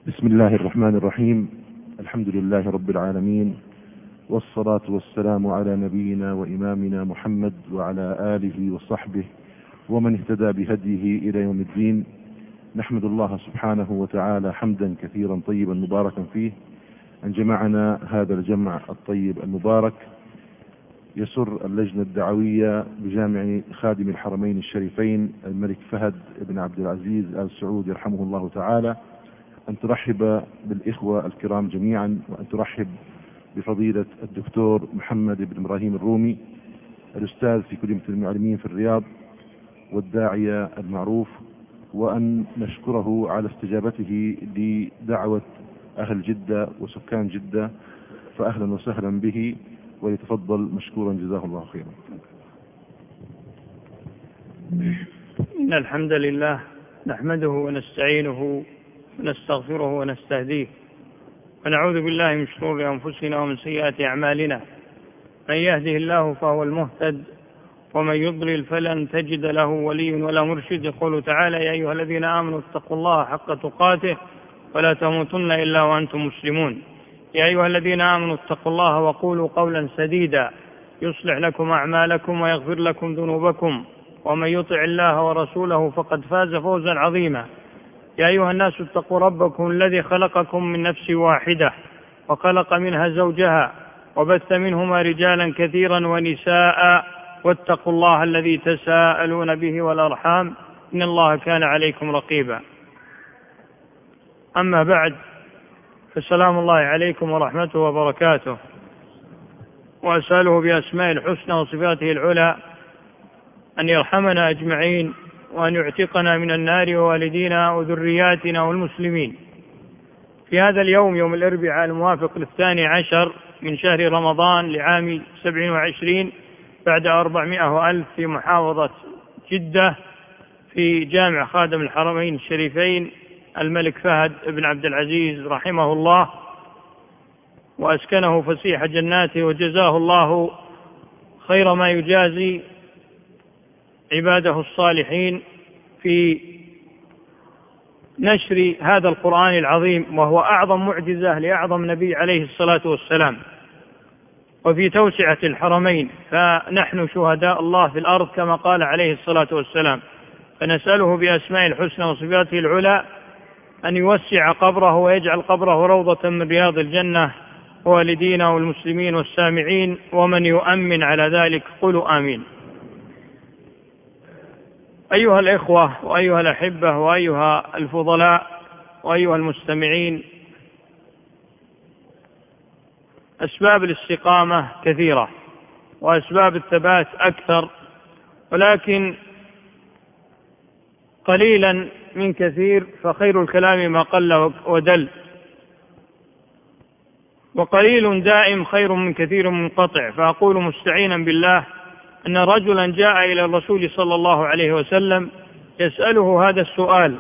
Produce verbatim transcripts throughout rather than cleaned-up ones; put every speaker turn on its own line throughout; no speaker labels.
بسم الله الرحمن الرحيم. الحمد لله رب العالمين، والصلاة والسلام على نبينا وإمامنا محمد وعلى آله وصحبه ومن اهتدى بهديه إلى يوم الدين. نحمد الله سبحانه وتعالى حمدا كثيرا طيبا مباركا فيه أن جمعنا هذا الجمع الطيب المبارك. يسر اللجنة الدعوية بجامع خادم الحرمين الشريفين الملك فهد بن عبد العزيز آل سعود يرحمه الله تعالى أن ترحب بالإخوة الكرام جميعا، وأن ترحب بفضيلة الدكتور محمد بن إبراهيم الرومي الأستاذ في كلية المعلمين في الرياض والداعية المعروف، وأن نشكره على استجابته لدعوة أهل جدة وسكان جدة، فأهلا وسهلا به، ويتفضل مشكورا جزاه الله خيرا.
إن الحمد لله نحمده ونستعينه ونستغفره ونستهديه، ونعوذ بالله من شرور أنفسنا ومن سيئات أعمالنا. من يهده الله فهو المهتد، ومن يضلل فلن تجد له ولي ولا مرشد. يقول تعالى: يا أيها الذين آمنوا اتقوا الله حق تقاته ولا تموتن إلا وأنتم مسلمون. يا أيها الذين آمنوا اتقوا الله وقولوا قولا سديدا يصلح لكم أعمالكم ويغفر لكم ذنوبكم، ومن يطع الله ورسوله فقد فاز فوزا عظيما. يا أيها الناس اتقوا ربكم الذي خلقكم من نفس واحدة وخلق منها زوجها وبث منهما رجالا كثيرا ونساء، واتقوا الله الذي تساءلون به والأرحام إن الله كان عليكم رقيبا. أما بعد، فالسلام الله عليكم ورحمته وبركاته، وأسأله بأسماء الحسنى وصفاته العلى أن يرحمنا أجمعين، وأن يعتقنا من النار ووالدينا وذرياتنا والمسلمين. في هذا اليوم، يوم الأربعاء الموافق للثاني عشر من شهر رمضان لعام سبع وعشرين بعد أربعمائة وألف، في محافظة جدة في جامع خادم الحرمين الشريفين الملك فهد بن عبد العزيز رحمه الله وأسكنه فسيح جناته، وجزاه الله خير ما يجازي عباده الصالحين في نشر هذا القرآن العظيم، وهو أعظم معجزة لأعظم نبي عليه الصلاة والسلام، وفي توسعة الحرمين، فنحن شهداء الله في الأرض كما قال عليه الصلاة والسلام. فنسأله بأسماء الحسنى وصفاته العلى أن يوسع قبره ويجعل قبره روضة من رياض الجنة، والدينا والمسلمين والسامعين ومن يؤمن على ذلك. قولوا آمين. أيها الإخوة وأيها الأحبة وأيها الفضلاء وأيها المستمعين، أسباب الاستقامة كثيرة وأسباب الثبات أكثر، ولكن قليلا من كثير، فخير الكلام ما قل ودل، وقليل دائم خير من كثير منقطع. فأقول مستعينا بالله أن رجلا جاء إلى الرسول صلى الله عليه وسلم يسأله هذا السؤال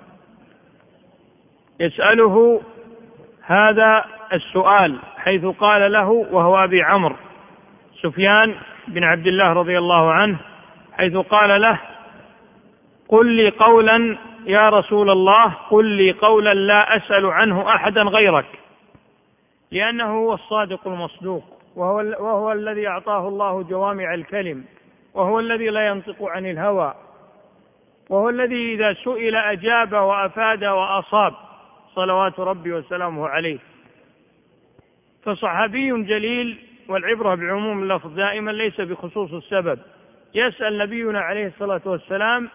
يسأله هذا السؤال حيث قال له، وهو أبي عمرو سفيان بن عبد الله رضي الله عنه، حيث قال له: قل لي قولا يا رسول الله، قل لي قولا لا أسأل عنه أحدا غيرك، لأنه هو الصادق المصدوق، وهو, وهو الذي أعطاه الله جوامع الكلم، وهو الذي لا ينطق عن الهوى، وهو الذي إذا سئل أجاب وأفاد وأصاب، صلوات ربي وسلامه عليه. فصحابي جليل، والعبرة بعموم اللفظ دائما ليس بخصوص السبب. يسأل نبينا عليه الصلاة والسلام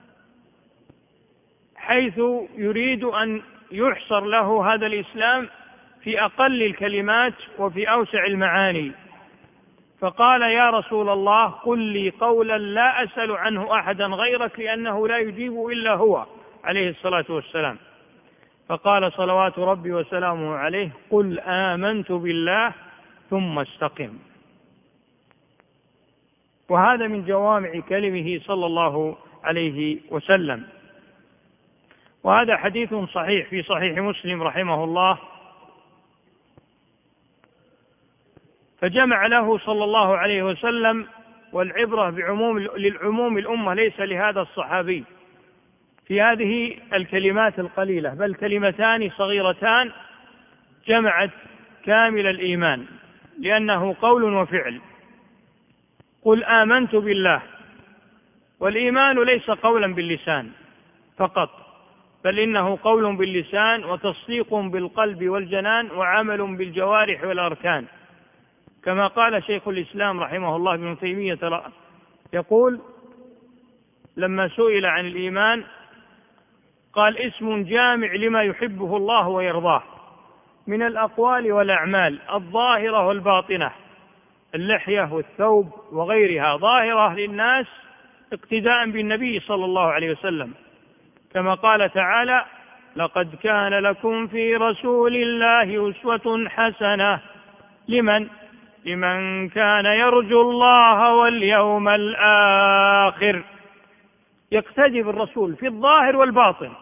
حيث يريد أن يحصر له هذا الإسلام في أقل الكلمات وفي أوسع المعاني، فقال: يا رسول الله، قل لي قولا لا أسأل عنه أحدا غيرك، لأنه لا يجيب إلا هو عليه الصلاة والسلام. فقال صلوات ربي وسلامه عليه: قل آمنت بالله ثم استقم. وهذا من جوامع كلمه صلى الله عليه وسلم. وهذا حديث صحيح في صحيح مسلم رحمه الله، فجمع له صلى الله عليه وسلم، والعبرة بعموم للعموم الأمة ليس لهذا الصحابي، في هذه الكلمات القليلة، بل كلمتان صغيرتان جمعت كامل الإيمان، لأنه قول وفعل. قل آمنت بالله. والإيمان ليس قولا باللسان فقط، بل إنه قول باللسان وتصديق بالقلب والجنان وعمل بالجوارح والأركان، كما قال شيخ الإسلام رحمه الله ابن تيمية يقول لما سئل عن الإيمان قال: اسم جامع لما يحبه الله ويرضاه من الأقوال والأعمال الظاهرة والباطنة، اللحية والثوب وغيرها، ظاهرة للناس اقتداء بالنبي صلى الله عليه وسلم، كما قال تعالى: لقد كان لكم في رسول الله أسوة حسنة لمن لمن كان يرجو الله واليوم الآخر. يقتدي بالرسول في الظاهر والباطن.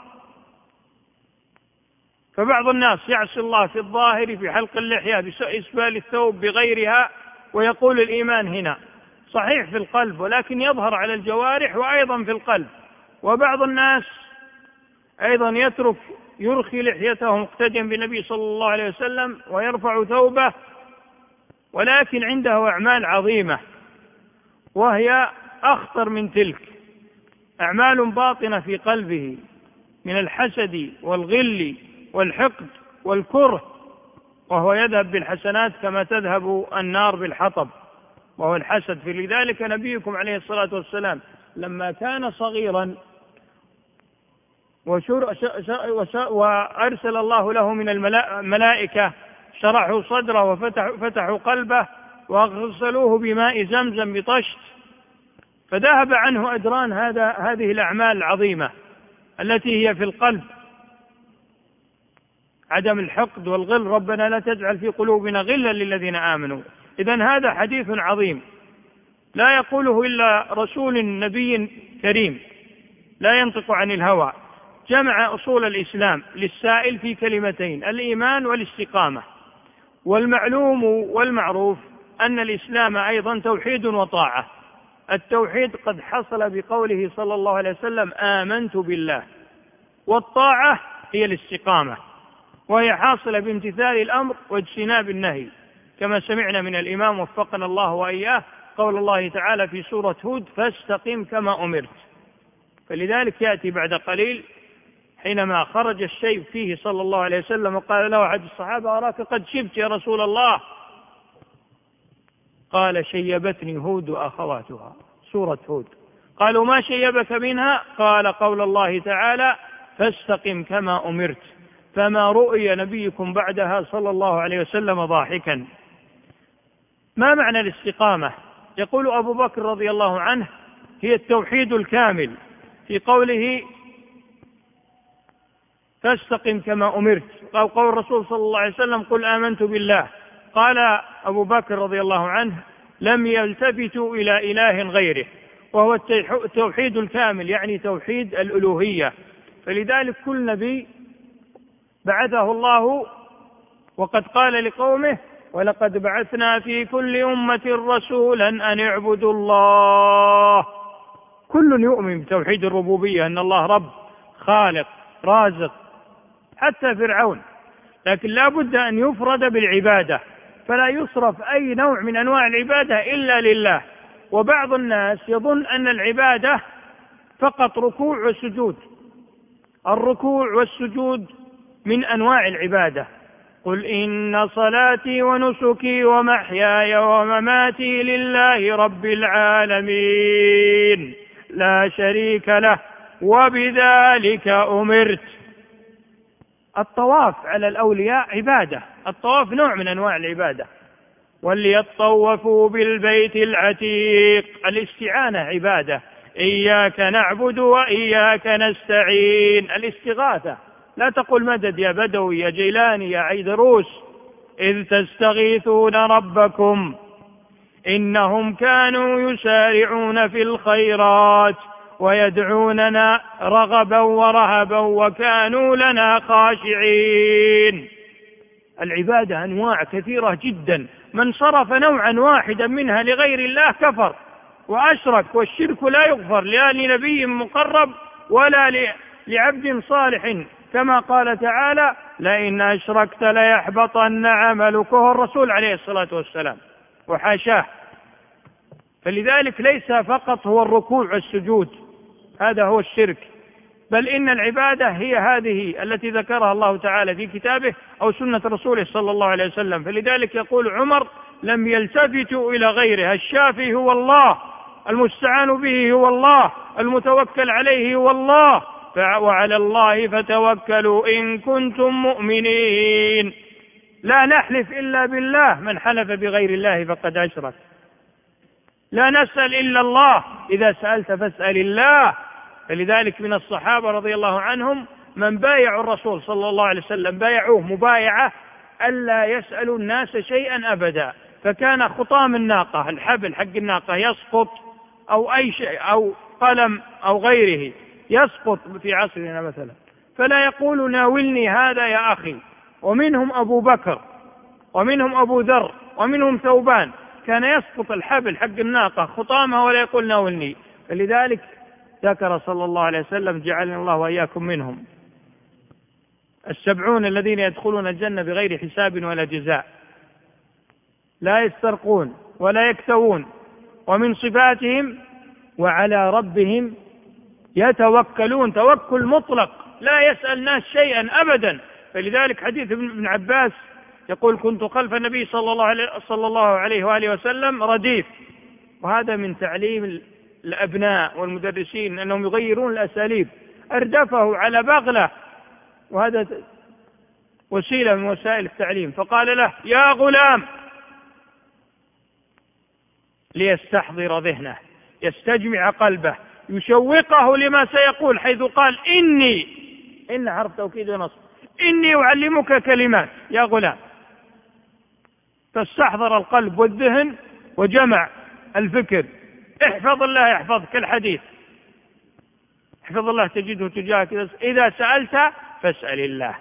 فبعض الناس يعصي الله في الظاهر في حلق اللحية بإسبال الثوب بغيرها ويقول الإيمان هنا صحيح في القلب، ولكن يظهر على الجوارح وأيضا في القلب. وبعض الناس أيضا يترك يرخي لحيته مقتديا بالنبي صلى الله عليه وسلم ويرفع ثوبه، ولكن عنده أعمال عظيمة وهي أخطر من تلك، أعمال باطنة في قلبه من الحسد والغل والحقد والكره، وهو يذهب بالحسنات كما تذهب النار بالحطب، وهو الحسد. فلذلك نبيكم عليه الصلاة والسلام لما كان صغيرا وأرسل الله له من الملائكة شرحوا صدره وفتحوا قلبه وغسلوه بماء زمزم بطشت، فذهب عنه أدران هذا هذه الأعمال العظيمة التي هي في القلب، عدم الحقد والغل، ربنا لا تجعل في قلوبنا غلا للذين آمنوا. إذن هذا حديث عظيم لا يقوله إلا رسول نبي كريم لا ينطق عن الهوى، جمع أصول الإسلام للسائل في كلمتين: الإيمان والاستقامة. والمعلوم والمعروف أن الإسلام أيضا توحيد وطاعة. التوحيد قد حصل بقوله صلى الله عليه وسلم: آمنت بالله. والطاعة هي الاستقامة، وهي حاصلة بامتثال الأمر واجتناب النهي، كما سمعنا من الإمام وفقنا الله وإياه قول الله تعالى في سورة هود: فاستقم كما أمرت. فلذلك يأتي بعد قليل حينما خرج الشيب فيه صلى الله عليه وسلم وقال له أحد الصحابة: أراك قد شبت يا رسول الله. قال: شيبتني هود وأخواتها، سورة هود. قالوا: ما شيبك منها؟ قال: قول الله تعالى: فاستقم كما أمرت. فما رؤي نبيكم بعدها صلى الله عليه وسلم ضاحكا. ما معنى الاستقامة؟ يقول أبو بكر رضي الله عنه: هي التوحيد الكامل، في قوله فاستقم كما أمرت، قال قول الرسول صلى الله عليه وسلم: قل آمنت بالله. قال أبو بكر رضي الله عنه: لم يلتفتوا إلى إله غيره، وهو التوحيد الكامل، يعني توحيد الألوهية. فلذلك كل نبي بعثه الله وقد قال لقومه: ولقد بعثنا في كل أمة رسولا أن اعبدوا الله. كل يؤمن بتوحيد الربوبية، أن الله رب خالق رازق، حتى فرعون، لكن لا بد أن يفرد بالعبادة، فلا يصرف أي نوع من أنواع العبادة إلا لله. وبعض الناس يظن أن العبادة فقط ركوع وسجود. الركوع والسجود من أنواع العبادة. قل إن صلاتي ونسكي ومحياي ومماتي لله رب العالمين لا شريك له وبذلك أمرت. الطواف على الأولياء عبادة، الطواف نوع من أنواع العبادة. وليطوفوا بالبيت العتيق، الاستعانة عبادة. إياك نعبد وإياك نستعين، الاستغاثة. لا تقل مدد يا بدوي يا جيلاني يا عيدروس، إذ تستغيثون ربكم إنهم كانوا يسارعون في الخيرات ويدعوننا رغبا ورهبا وكانوا لنا خاشعين. العبادة أنواع كثيرة جدا، من صرف نوعا واحدا منها لغير الله كفر وأشرك، والشرك لا يغفر لا لنبي مقرب ولا لعبد صالح، كما قال تعالى: لئن أشركت ليحبطن عملك، وهو الرسول عليه الصلاة والسلام وحاشاه. فلذلك ليس فقط هو الركوع والسجود هذا هو الشرك، بل إن العبادة هي هذه التي ذكرها الله تعالى في كتابه أو سنة رسوله صلى الله عليه وسلم. فلذلك يقول عمر: لم يلتفتوا إلى غيره، الشافي هو الله، المستعان به هو الله، المتوكل عليه هو الله، وعلى الله فتوكلوا إن كنتم مؤمنين. لا نحلف إلا بالله، من حلف بغير الله فقد أشرك. لا نسأل إلا الله، إذا سألت فاسأل الله. فلذلك من الصحابة رضي الله عنهم من بايعوا الرسول صلى الله عليه وسلم بايعوه مبايعة ألا يسألوا الناس شيئا أبدا، فكان خطام الناقة، الحبل حق الناقة يسقط، أو أي شيء أو قلم أو غيره يسقط في عصرنا مثلا، فلا يقول: ناولني هذا يا أخي. ومنهم أبو بكر، ومنهم أبو ذر، ومنهم ثوبان، كان يسقط الحبل حق الناقة خطامها ولا يقول: ناولني. فلذلك ذكر صلى الله عليه وسلم: جعلني الله وإياكم منهم. السبعون الذين يدخلون الجنة بغير حساب ولا جزاء، لا يسترقون ولا يكتوون، ومن صفاتهم: وعلى ربهم يتوكلون، توكل مطلق، لا يسأل الناس شيئا أبدا. فلذلك حديث ابن عباس يقول: كنت خلف النبي صلى الله عليه, صلى الله عليه وآله وسلم رديف. وهذا من تعليم الأبناء والمدرسين أنهم يغيرون الأساليب. أردفه على بغلة، وهذا وسيلة من وسائل التعليم، فقال له: يا غلام، ليستحضر ذهنه، يستجمع قلبه، يشوقه لما سيقول، حيث قال: إني، إن حرف توكيد ونصب، إني أعلمك كلمات يا غلام. فاستحضر القلب والذهن وجمع الفكر. احفظ الله يحفظك، الحديث: احفظ الله تجده تجاهك، إذا سألت فاسأل الله.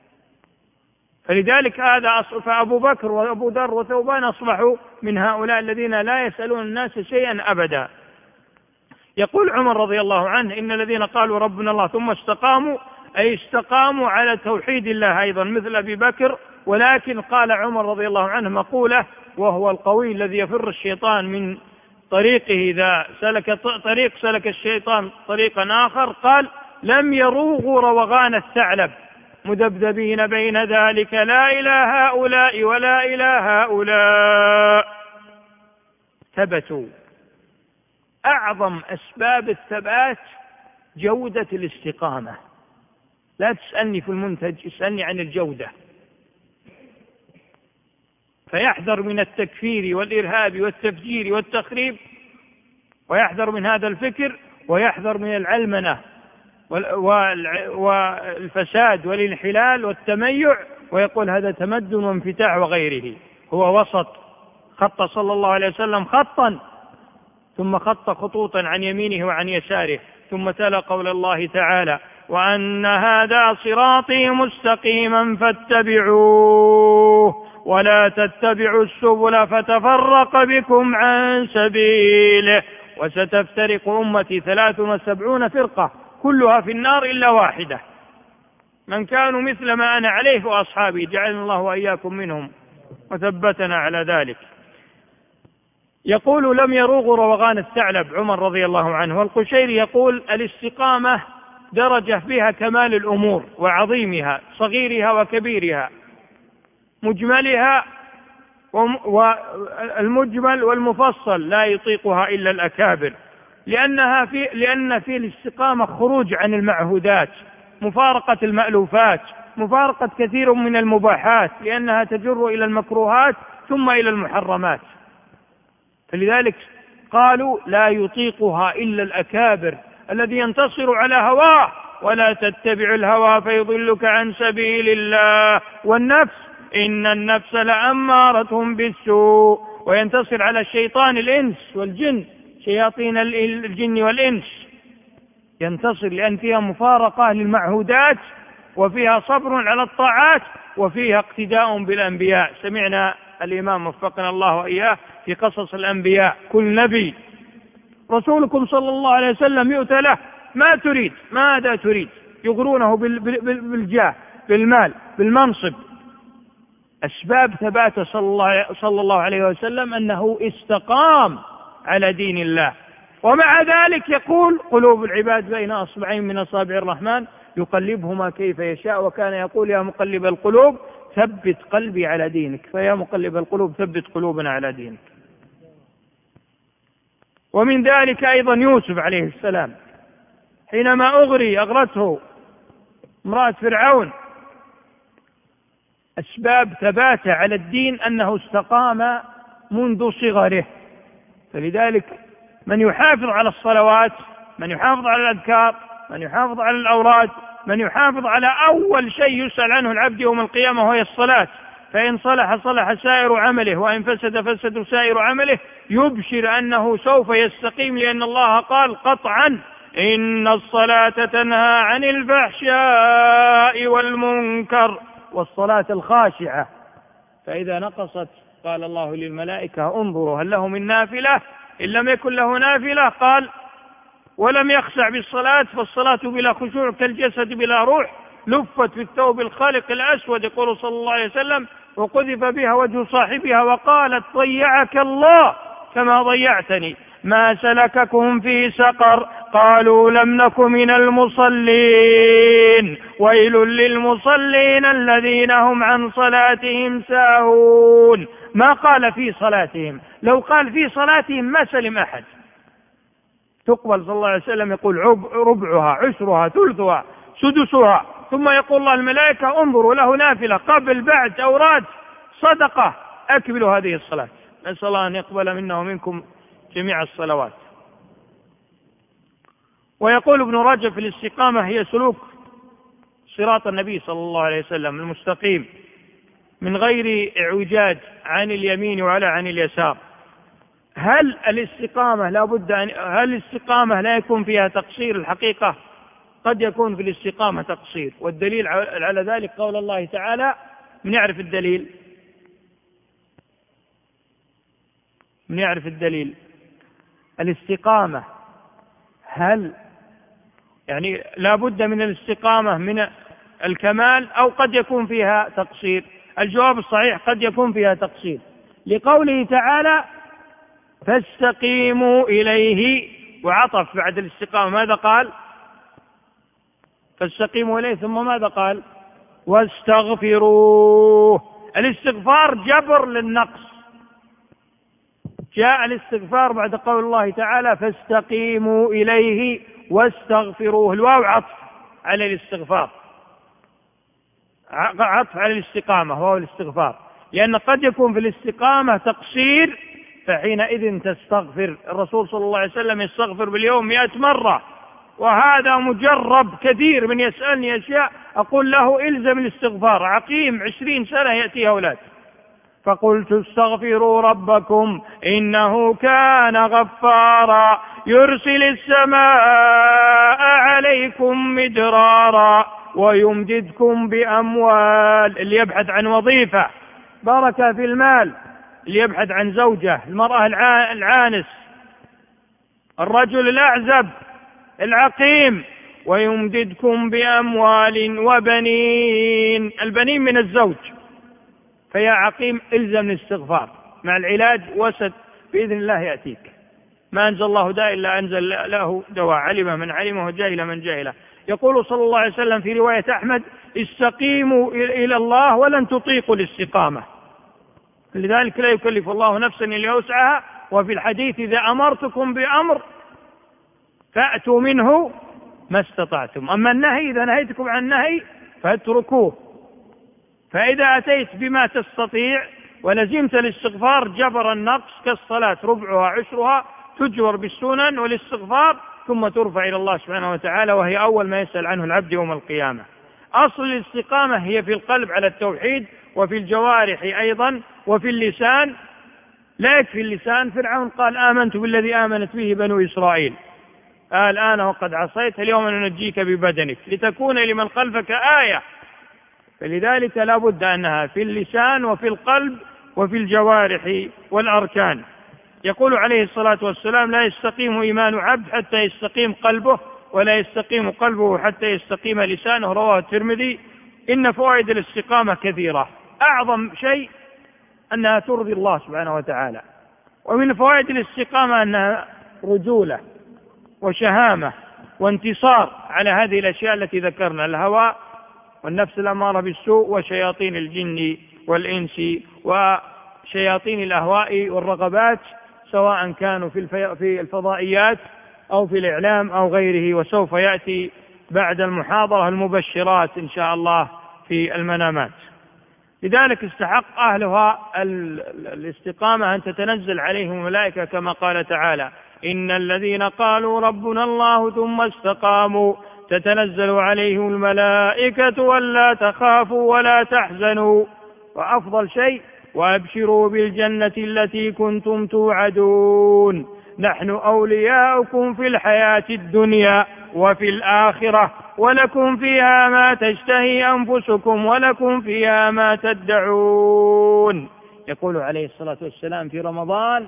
فلذلك هذا أصل. فأبو بكر وأبو ذر وثوبان أصبحوا من هؤلاء الذين لا يسألون الناس شيئا أبدا. يقول عمر رضي الله عنه: إن الذين قالوا ربنا الله ثم استقاموا، أي استقاموا على توحيد الله أيضا مثل أبي بكر. ولكن قال عمر رضي الله عنه مقولة، وهو القوي الذي يفر الشيطان من طريقه إذا سلك طريق سلك الشيطان طريقا آخر، قال: لم يروغوا روغان الثعلب مذبذبين بين ذلك، لا إلى هؤلاء ولا إلى هؤلاء. ثبتوا. أعظم أسباب الثبات جودة الاستقامة. لا تسألني في المنتج، اسألني عن الجودة. فيحذر من التكفير والإرهاب والتفجير والتخريب، ويحذر من هذا الفكر، ويحذر من العلمنة والفساد والانحلال والتميع، ويقول هذا تمدن وانفتاح وغيره. هو وسط. خط صلى الله عليه وسلم خطا، ثم خط خطوطا عن يمينه وعن يساره، ثم تلا قول الله تعالى: وأن هذا صراطي مستقيما فاتبعوه ولا تتبعوا السبل فتفرق بكم عن سبيله وستفترق أمتي ثلاث وسبعون فرقة كلها في النار إلا واحدة، من كانوا مثل ما أنا عليه وأصحابي، جعلنا الله وإياكم منهم وثبتنا على ذلك. يقول: لم يروغوا روغان الثعلب عمر رضي الله عنه. والقشيري يقول: الاستقامة درجة فيها كمال الأمور وعظيمها، صغيرها وكبيرها، مجملها والمجمل والمفصل لا يطيقها إلا الأكابر، لأنها في لأن في الاستقامة خروج عن المعهودات، مفارقة المألوفات، مفارقة كثير من المباحات، لأنها تجر إلى المكروهات ثم إلى المحرمات. فلذلك قالوا: لا يطيقها إلا الأكابر، الذي ينتصر على هواه. ولا تتبع الهوى فيضلك عن سبيل الله، والنفس إن النفس لأمارة بالسوء، وينتصر على الشيطان الإنس والجن، شياطين الجن والإنس ينتصر، لأن فيها مفارقة للمعهودات، وفيها صبر على الطاعات، وفيها اقتداء بالأنبياء. سمعنا الإمام وفقنا الله وإياه في قصص الأنبياء: كل نبي رسولكم صلى الله عليه وسلم يؤتى له ما تريد، ماذا تريد؟ يغرونه بالجاه، بالمال، بالمنصب. أسباب ثبات صلى الله عليه وسلم أنه استقام على دين الله، ومع ذلك يقول قلوب العباد بين أصبعين من أصابع الرحمن يقلبهما كيف يشاء، وكان يقول يا مقلب القلوب ثبت قلبي على دينك، فيا مقلب القلوب ثبت قلوبنا على دينك. ومن ذلك أيضا يوسف عليه السلام حينما أغري أغرته امرأة فرعون، أسباب ثباته على الدين أنه استقام منذ صغره. فلذلك من يحافظ على الصلوات، من يحافظ على الأذكار، من يحافظ على الأوراد، من يحافظ على أول شيء يسأل عنه العبد يوم القيامة وهي الصلاة، فإن صلح صلح سائر عمله، وإن فسد فسد سائر عمله، يبشر أنه سوف يستقيم، لأن الله قال قطعا إن الصلاة تنهى عن الفحشاء والمنكر، والصلاة الخاشعة. فإذا نقصت قال الله للملائكة انظروا هل له من نافلة، إن لم يكن له نافلة قال ولم يخشع بالصلاة فالصلاة بلا خشوع كالجسد بلا روح، لفت في الثوب الخالق الأسود، يقول صلى الله عليه وسلم، وقذف بها وجه صاحبها وقالت ضيعك الله كما ضيعتني، ما سلككم في سقر، قالوا لم نك من المصلين، ويل للمصلين الذين هم عن صلاتهم ساهون. ما قال في صلاتهم، لو قال في صلاتهم ما سلم أحد. تقبل صلى الله عليه وسلم يقول ربعها، عشرها، ثلثها، سدسها، ثم يقول الله الملائكة انظروا له نافلة قبل بعد أوراد صدقة أكملوا هذه الصلاة. نسأل الله أن يقبل منا ومنكم جميع الصلوات. ويقول ابن رجب في الاستقامة هي سلوك صراط النبي صلى الله عليه وسلم المستقيم من غير اعوجاج عن اليمين ولا عن اليسار. هل الاستقامة لا بد أن هل الاستقامة لا يكون فيها تقصير؟ الحقيقة قد يكون في الاستقامة تقصير، والدليل على ذلك قول الله تعالى. من يعرف الدليل؟ من يعرف الدليل؟ الاستقامة هل يعني لا بد من الاستقامة من الكمال أو قد يكون فيها تقصير؟ الجواب الصحيح قد يكون فيها تقصير، لقوله تعالى فاستقيموا إليه، وعطف بعد الاستقامة ماذا قال؟ فاستقيموا إليه، ثم ماذا قال؟ واستغفروه. الاستغفار جبر للنقص، جاء الاستغفار بعد قول الله تعالى فاستقيموا إليه واستغفروه، الواو عطف على الاستغفار، عطف على الاستقامة وهو الاستغفار، لأن قد يكون في الاستقامة تقصير فحينئذ تستغفر. الرسول صلى الله عليه وسلم يستغفر باليوم مئة مرة، وهذا مجرب. كثير من يسألني أشياء أقول له إلزم الاستغفار، عقيم عشرين سنة يأتي أولاد، فقلت استغفروا ربكم إنه كان غفارا يرسل السماء عليكم مدرارا ويمددكم بأموال. اللي يبحث عن وظيفة بركة في المال، اللي يبحث عن زوجة، المرأة العانس، الرجل الأعزب، العقيم، ويمددكم بأموال وبنين. البنين من الزوج، فيا عقيم الزم الاستغفار مع العلاج، وسد بإذن الله يأتيك. ما أنزل الله داء إلا أنزل له دواء، علم من علمه وجاهل من جاهله. يقول صلى الله عليه وسلم في رواية أحمد استقيموا إلى الله ولن تطيقوا الاستقامة، لذلك لا يكلف الله نفسا إلا وسعها. وفي الحديث إذا أمرتكم بأمر فأتوا منه ما استطعتم، أما النهي إذا نهيتكم عن النهي فاتركوه. فإذا أتيت بما تستطيع ولزمت الاستغفار جبر النقص، كالصلاة ربعها عشرها تجبر بالسنن والاستغفار، ثم ترفع إلى الله سبحانه وتعالى، وهي أول ما يسأل عنه العبد يوم القيامة. أصل الاستقامة هي في القلب على التوحيد، وفي الجوارح أيضا، وفي اللسان. لا يكفي اللسان، فرعون قال آمنت بالذي آمنت به بنو إسرائيل، الآن وقد عصيت اليوم ننجيك ببدنك لتكون لمن خلفك آية. فلذلك لا بد أنها في اللسان وفي القلب وفي الجوارح والأركان. يقول عليه الصلاة والسلام لا يستقيم إيمان عبد حتى يستقيم قلبه ولا يستقيم قلبه حتى يستقيم لسانه، رواه الترمذي. إن فوائد الاستقامة كثيرة، أعظم شيء أنها ترضي الله سبحانه وتعالى. ومن فوائد الاستقامة أنها رجولة وشهامة وانتصار على هذه الأشياء التي ذكرنا: الهوى والنفس الأمارة بالسوء وشياطين الجن والإنس وشياطين الأهواء والرغبات، سواء كانوا في الفضائيات أو في الإعلام أو غيره. وسوف يأتي بعد المحاضرة المبشرات إن شاء الله في المنامات. لذلك استحق أهلها الاستقامة أن تتنزل عليهم الملائكة كما قال تعالى: إن الذين قالوا ربنا الله ثم استقاموا تتنزل عليهم الملائكة ألا تخافوا ولا تحزنوا. وأفضل شيء: وأبشروا بالجنة التي كنتم توعدون نحن أولياؤكم في الحياة الدنيا وفي الآخرة ولكم فيها ما تشتهي أنفسكم ولكم فيها ما تدعون. يقول عليه الصلاة والسلام في رمضان: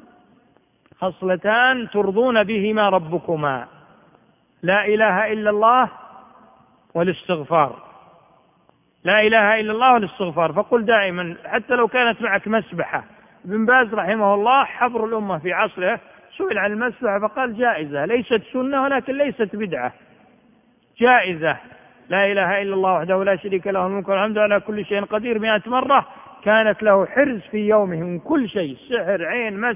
خصلتان ترضون بهما ربكما: لا إله إلا الله والاستغفار. لا إله إلا الله والاستغفار. فقل دائما حتى لو كانت معك مسبحة. ابن باز رحمه الله حبر الأمة في عصره سئل عن المسبحة فقال: جائزة، ليست سنة ولكن ليست بدعة، جائزة. لا إله إلا الله وحده لا شريك له الملك والحمد على كل شيء قدير مئة مرة كانت له حرز في يومه من كل شيء: سحر، عين، مس.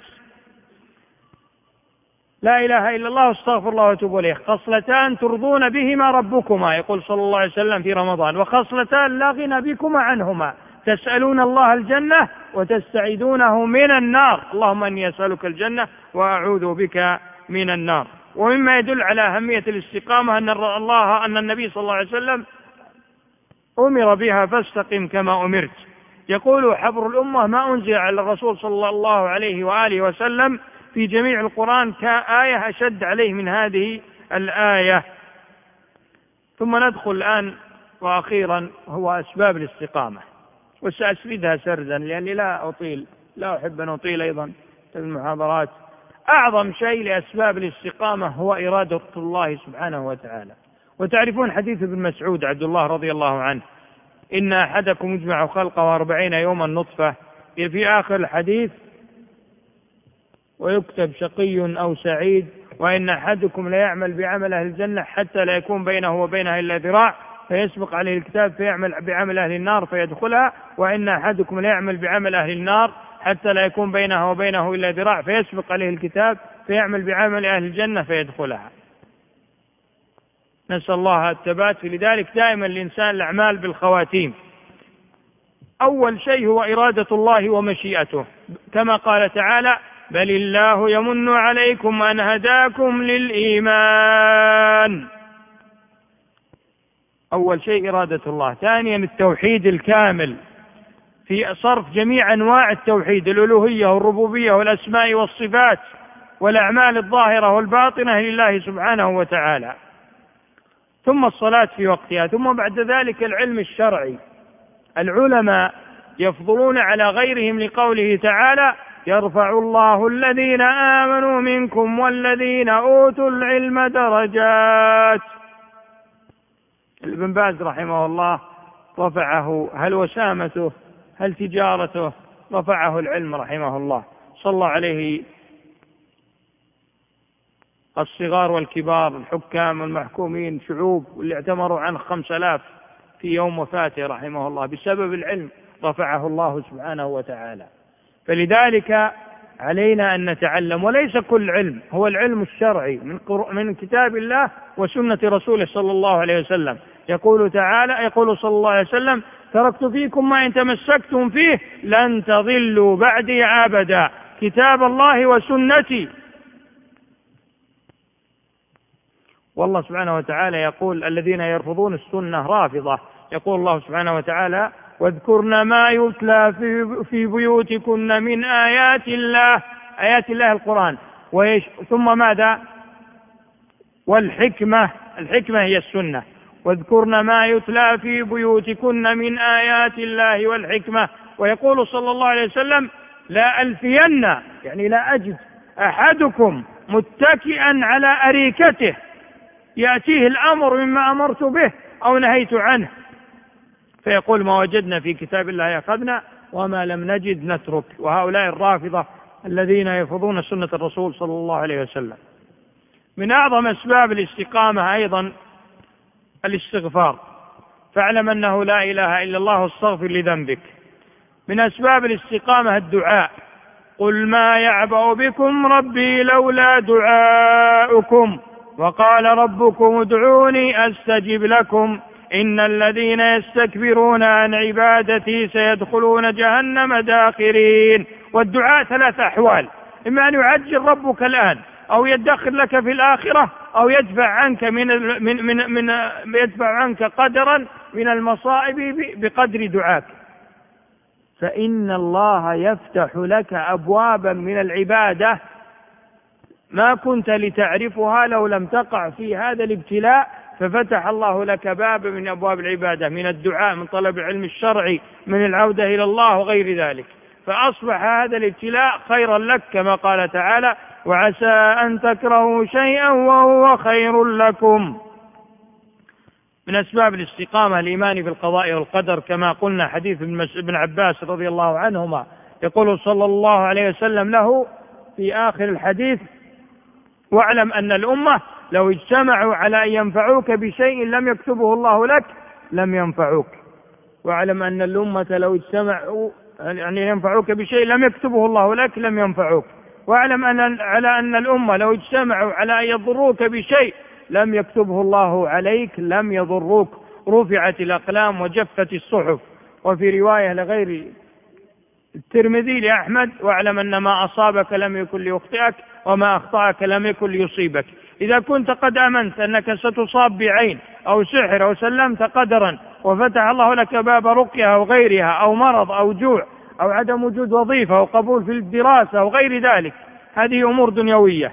لا إله إلا الله واستغفر الله واتوب إليه. خصلتان ترضون بهما ربكما، يقول صلى الله عليه وسلم في رمضان: وخصلتان لا غنى بكما عنهما، تسألون الله الجنة وتستعيذونه من النار. اللهم إني أسألك الجنة وأعوذ بك من النار. ومما يدل على أهمية الاستقامة أن الله أن النبي صلى الله عليه وسلم أمر بها: فاستقم كما أمرت. يقول حبر الأمة: ما أنزل على الرسول صلى الله عليه وآله وسلم في جميع القرآن كآية أشد عليه من هذه الآية. ثم ندخل الآن وأخيرا هو أسباب الاستقامة، وسأسردها سردا لأني لا أطيل لا أحب أن أطيل أيضا في المحاضرات. أعظم شيء لأسباب الاستقامة هو إرادة الله سبحانه وتعالى. وتعرفون حديث ابن مسعود عبد الله رضي الله عنه: إن أحدكم يجمع خلقه أربعين يوما نطفة، في آخر الحديث: ويكتب شقي أو سعيد، وإن أحدكم لا يعمل بعمل أهل الجنة حتى لا يكون بينه وبينها إلا ذراع فيسبق عليه الكتاب فيعمل بعمل أهل النار فيدخلها، وإن أحدكم لا يعمل بعمل أهل النار حتى لا يكون بينه وبينه إلا ذراع فيسبق عليه الكتاب فيعمل بعمل أهل الجنة فيدخلها. نسأل الله الثبات. لذلك دائما الإنسان الأعمال بالخواتيم. أول شيء هو إرادة الله ومشيئته، كما قال تعالى: بل الله يمن عليكم أن هداكم للإيمان. أول شيء إرادة الله. ثانيا التوحيد الكامل في صرف جميع أنواع التوحيد: الألوهية والربوبية والأسماء والصفات والأعمال الظاهرة والباطنة لله سبحانه وتعالى. ثم الصلاة في وقتها. ثم بعد ذلك العلم الشرعي. العلماء يفضلون على غيرهم لقوله تعالى: يرفع الله الذين آمنوا منكم والذين أوتوا العلم درجات. ابن باز رحمه الله رفعه، هل وسامته هل تجارته، رفعه العلم رحمه الله. صلى عليه الصغار والكبار، الحكام والمحكومين، شعوب، واللي اعتمروا عنه خمس آلاف في يوم وفاته رحمه الله بسبب العلم رفعه الله سبحانه وتعالى. فلذلك علينا أن نتعلم، وليس كل علم، هو العلم الشرعي من من كتاب الله وسنة رسوله صلى الله عليه وسلم. يقول تعالى يقول صلى الله عليه وسلم: تركت فيكم ما إن تمسكتم فيه لن تضلوا بعدي أبدا، كتاب الله وسنتي. والله سبحانه وتعالى يقول: الذين يرفضون السنة رافضة. يقول الله سبحانه وتعالى: واذكرن ما يتلى في بيوتكن من آيات الله، آيات الله القرآن، ثم ماذا؟ والحكمة. الحكمة هي السنة. واذكرن ما يتلى في بيوتكن من آيات الله والحكمة. ويقول صلى الله عليه وسلم: لا ألفين، يعني لا أجد أحدكم متكئا على أريكته يأتيه الأمر مما أمرت به أو نهيت عنه، فيقول ما وجدنا في كتاب الله أخذنا وما لم نجد نترك. وهؤلاء الرافضة الذين يرفضون سنة الرسول صلى الله عليه وسلم. من أعظم أسباب الاستقامة أيضا الاستغفار، فاعلم أنه لا إله إلا الله واستغفر لذنبك. من أسباب الاستقامة الدعاء، قل ما يعبأ بكم ربي لولا دعاؤكم وقال ربكم ادعوني أستجب لكم إن الذين يستكبرون عن عبادتي سيدخلون جهنم داخرين. والدعاء ثلاث أحوال، إما أن يعجل ربك الآن أو يدخر لك في الآخرة أو يدفع عنك من من من, من يدفع عنك قدرا من المصائب بقدر دعاك. فإن الله يفتح لك أبوابا من العبادة ما كنت لتعرفها لو لم تقع في هذا الابتلاء، ففتح الله لك باب من أبواب العبادة، من الدعاء، من طلب العلم الشرعي، من العودة إلى الله وغير ذلك. فأصبح هذا الابتلاء خيرا لك كما قال تعالى وعسى أن تكرهوا شيئا وهو خير لكم. من أسباب الاستقامة الإيمان بالقضاء والقدر، كما قلنا حديث ابن عباس رضي الله عنهما يقول صلى الله عليه وسلم له في آخر الحديث واعلم أن الأمة لو اجتمعوا على أن ينفعوك بشيء لم يكتبه الله لك لم ينفعوك. واعلم أن الأمة لو اجتمعوا يعني ينفعوك بشيء لم يكتبه الله لك لم ينفعوك. واعلم أن على أن الأمة لو اجتمعوا على أن يضروك بشيء لم يكتبه الله عليك لم يضروك. رفعت الأقلام وجفت الصحف. وفي رواية لغير الترمذي لأحمد واعلم أن ما أصابك لم يكن ليخطئك وما أخطأك لم يكن ليصيبك. إذا كنت قد أمنت أنك ستصاب بعين أو سحر أو سلمت قدرا وفتح الله لك باب رقية أو غيرها أو مرض أو جوع أو عدم وجود وظيفة أو قبول في الدراسة أو غير ذلك، هذه أمور دنيوية،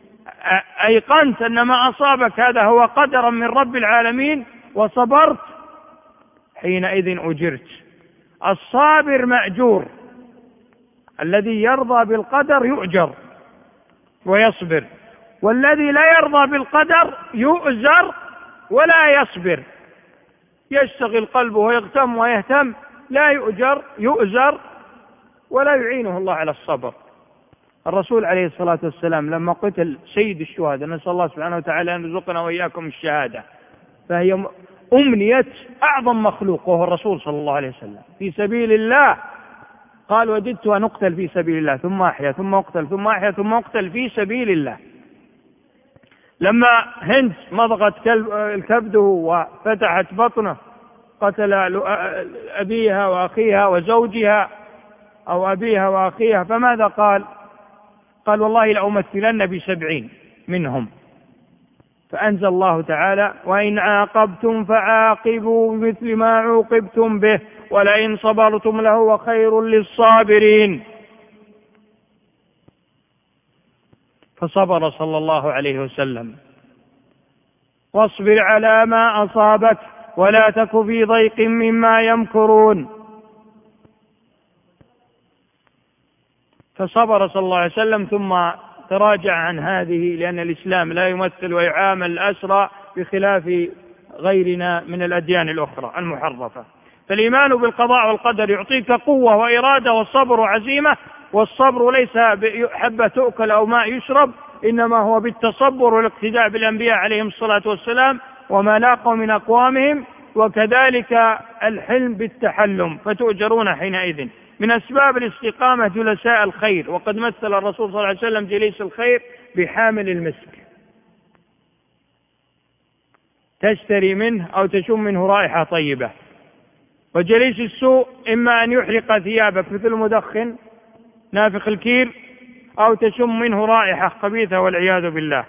أيقنت أن ما أصابك هذا هو قدرا من رب العالمين وصبرت، حينئذ أجرت. الصابر مأجور، الذي يرضى بالقدر يؤجر ويصبر، والذي لا يرضى بالقدر يؤزر ولا يصبر. يشتغل قلبه ويغتم ويهتم، لا يؤجر يؤزر ولا يعينه الله على الصبر. الرسول عليه الصلاة والسلام لما قتل سيد الشهداء، نسأل الله سبحانه وتعالى أن يرزقنا وإياكم الشهادة، فهي أمنية أعظم مخلوق وهو الرسول صلى الله عليه وسلم في سبيل الله. قال وددت أن أقتل في سبيل الله ثم أحيا ثم أقتل ثم أحيا ثم أقتل في سبيل الله. لما هند مضغت الكبده وفتحت بطنه قتل أبيها وأخيها وزوجها أو أبيها وأخيها، فماذا قال؟ قال والله لأمثلن بسبعين منهم. فأنزل الله تعالى وإن عاقبتم فعاقبوا بمثل ما عوقبتم به ولئن صبرتم لهو خير للصابرين. فصبر صلى الله عليه وسلم. واصبر على ما أصابك ولا تك في ضيق مما يمكرون. فصبر صلى الله عليه وسلم ثم تراجع عن هذه، لأن الإسلام لا يمثل ويعامل الأسرى بخلاف غيرنا من الأديان الأخرى المحرفة. فالإيمان بالقضاء والقدر يعطيك قوة وإرادة والصبر وعزيمة. والصبر ليس حبة تؤكل أو ماء يشرب، إنما هو بالتصبر والاقتداء بالأنبياء عليهم الصلاة والسلام وما لاقوا من أقوامهم، وكذلك الحلم بالتحلم، فتؤجرون حينئذ. من أسباب الاستقامة جلساء الخير، وقد مثل الرسول صلى الله عليه وسلم جليس الخير بحامل المسك، تشتري منه أو تشم منه رائحة طيبة. وجليس السوء إما أن يحرق ثيابك مثل المدخن نافخ الكير، أو تشم منه رائحة خبيثة والعياذ بالله.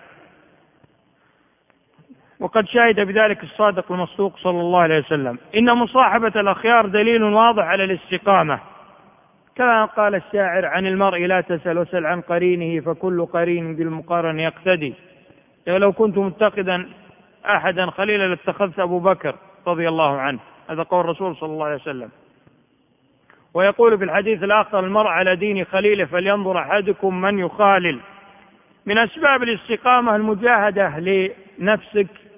وقد شهد بذلك الصادق المصدوق صلى الله عليه وسلم. إن مصاحبة الأخيار دليل واضح على الاستقامة، كما قال الشاعر عن المرء لا تسأل وسل عن قرينه فكل قرين بالمقارن يقتدي. لو كنت متخذا أحدا خليلا لاتخذت أبو بكر رضي الله عنه. هذا قول الرسول صلى الله عليه وسلم. ويقول في الحديث الآخر المرء على دين خليله فلينظر أحدكم من يخالل. من أسباب الاستقامة المجاهدة لنفسك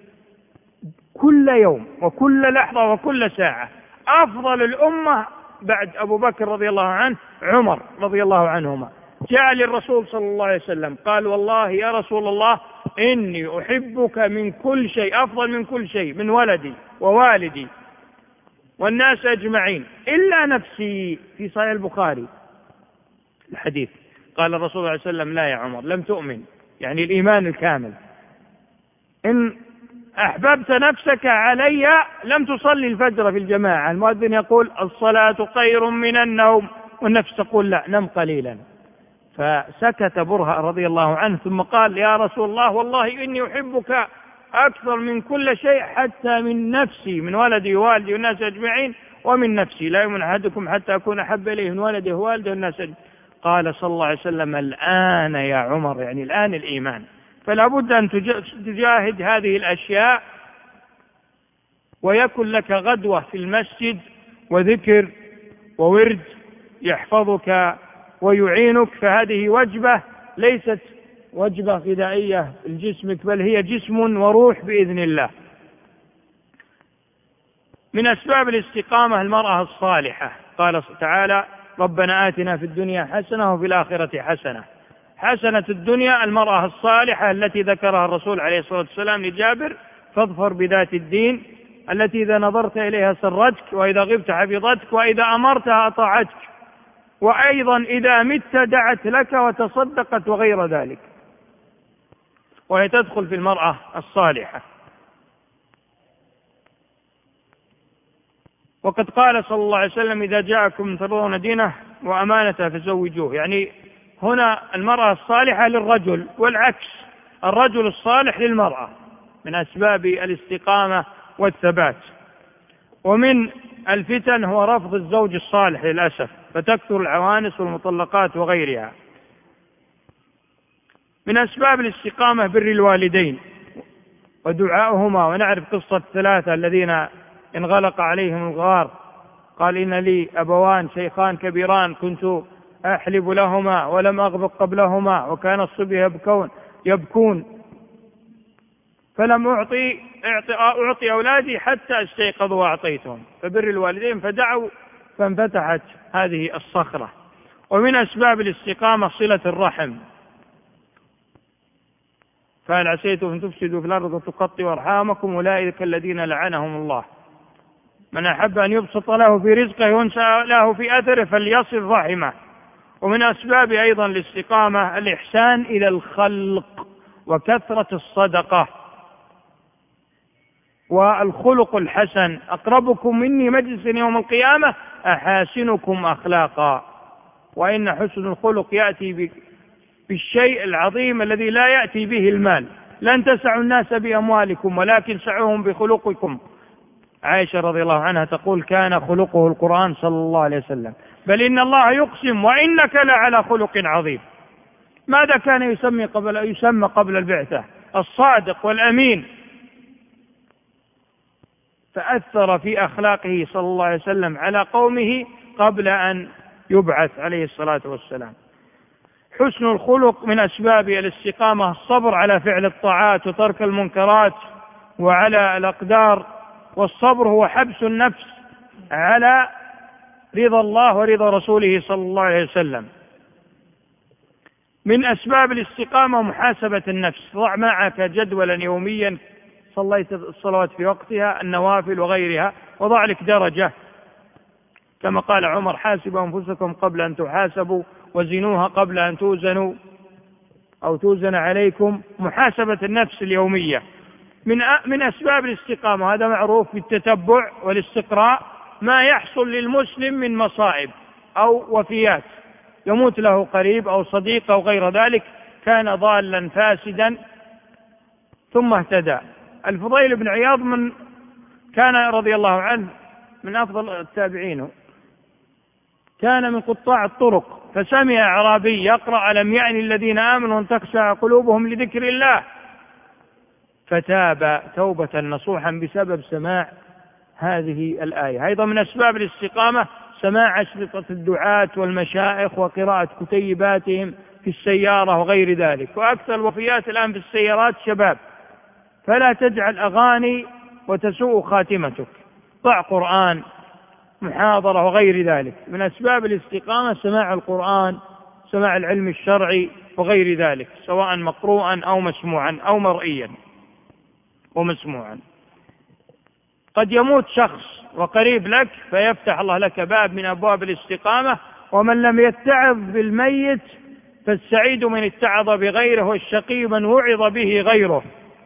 كل يوم وكل لحظة وكل ساعة. أفضل الأمة بعد أبو بكر رضي الله عنه عمر رضي الله عنهما، جاء للرسول صلى الله عليه وسلم قال والله يا رسول الله إني أحبك من كل شيء، أفضل من كل شيء، من ولدي ووالدي والناس أجمعين إلا نفسي، في صحيح البخاري الحديث. قال الرسول صلى الله عليه وسلم لا يا عمر لم تؤمن، يعني الإيمان الكامل، إن أحببت نفسك علي لم تصلي الفجر في الجماعة. المؤذن يقول الصلاة خير من النوم، والنفس تقول لا نم قليلا. فسكت برهة رضي الله عنه ثم قال يا رسول الله والله إني أحبك أكثر من كل شيء حتى من نفسي، من ولدي ووالدي والناس أجمعين، ومن نفسي لا يؤمن أحدكم حتى أكون أحب إليه من ولده ووالده والناس أجمعين. قال صلى الله عليه وسلم الآن يا عمر، يعني الآن الإيمان. فلا بد أن تجاهد هذه الأشياء، ويكن لك غدوة في المسجد وذكر وورد يحفظك ويعينك، فهذه وجبة ليست وجبة غذائية لجسمك، بل هي جسم وروح بإذن الله. من أسباب الاستقامة المرأة الصالحة، قال تعالى ربنا آتنا في الدنيا حسنة وفي الآخرة حسنة. حسنة الدنيا المرأة الصالحة التي ذكرها الرسول عليه الصلاة والسلام لجابر فاظفر بذات الدين التي إذا نظرت إليها سرتك وإذا غبت حفظتك وإذا أمرتها أطاعتك وأيضا إذا مت دعت لك وتصدقت وغير ذلك، وهي تدخل في المرأة الصالحة. وقد قال صلى الله عليه وسلم إذا جاءكم من ترضون دينه وأمانته فزوجوه، يعني هنا المرأة الصالحة للرجل والعكس، الرجل الصالح للمرأة، من أسباب الاستقامة والثبات. ومن الفتن هو رفض الزوج الصالح للأسف، فتكثر العوانس والمطلقات وغيرها. من أسباب الاستقامة بر الوالدين ودعاؤهما، ونعرف قصة الثلاثة الذين انغلق عليهم الغار، قال إن لي أبوان شيخان كبيران كنت أحلب لهما ولم أغبق قبلهما وكان الصبي يبكون يبكون فلم أعطي أعطي أولادي حتى استيقظوا وأعطيتهم، فبر الوالدين فدعوا فانفتحت هذه الصخرة. ومن أسباب الاستقامة صلة الرحم، فهل عسيتم أن تفسدوا في الأرض وتقطعوا أرحامكم أولئك الذين لعنهم الله. من أحب أن يبسط له في رزقه وينسى له في أثره فليصل رحمه. ومن أسباب أيضا الاستقامة الإحسان إلى الخلق وكثرة الصدقة والخلق الحسن. أقربكم مني مجلسا يوم القيامة أحاسنكم أخلاقا، وإن حسن الخلق يأتي بالشيء العظيم الذي لا يأتي به المال. لن تسعوا الناس بأموالكم ولكن سعوهم بخلقكم. عائشة رضي الله عنها تقول كان خلقه القرآن صلى الله عليه وسلم، بل إن الله يقسم وإنك لعلى خلق عظيم. ماذا كان يسمي قبل يسمى قبل البعثة؟ الصادق والأمين. فأثر في أخلاقه صلى الله عليه وسلم على قومه قبل أن يبعث عليه الصلاة والسلام. حسن الخلق من أسباب الاستقامة الصبر على فعل الطاعات وترك المنكرات وعلى الأقدار، والصبر هو حبس النفس على رضا الله ورضا رسوله صلى الله عليه وسلم. من أسباب الاستقامة محاسبة النفس، ضع معك جدولا يوميا صليت الصلوات في وقتها النوافل وغيرها، وضع لك درجة كما قال عمر حاسبوا أنفسكم قبل أن تحاسبوا وزنوها قبل أن توزنوا أو توزن عليكم. محاسبة النفس اليومية من من أسباب الاستقامة، هذا معروف بالتتبع والاستقراء ما يحصل للمسلم من مصائب أو وفيات، يموت له قريب أو صديق أو غير ذلك، كان ضالا فاسدا ثم اهتدى. الفضيل بن عياض من كان رضي الله عنه من أفضل التابعين، كان من قطاع الطرق، فسمع أعرابي يقرأ ألم يعن الذين آمنوا أن تخشع قلوبهم لذكر الله، فتاب توبة نصوحا بسبب سماع هذه الآية. أيضا من أسباب الاستقامة سماع أشرطة الدعاة والمشائخ وقراءة كتيباتهم في السيارة وغير ذلك. وأكثر الوفيات الآن في السيارات شباب، فلا تجعل أغاني وتسوء خاتمتك. ضع قرآن، محاضرة وغير ذلك. من أسباب الاستقامة سماع القرآن، سماع العلم الشرعي وغير ذلك، سواء مقروءا أو مسموعا أو مرئيا ومسموعا. قد يموت شخص وقريب لك فيفتح الله لك باب من أبواب الاستقامة. ومن لم يتعظ بالميت فالسعيد من اتعظ بغيره، والشقي من وعظ به غيره.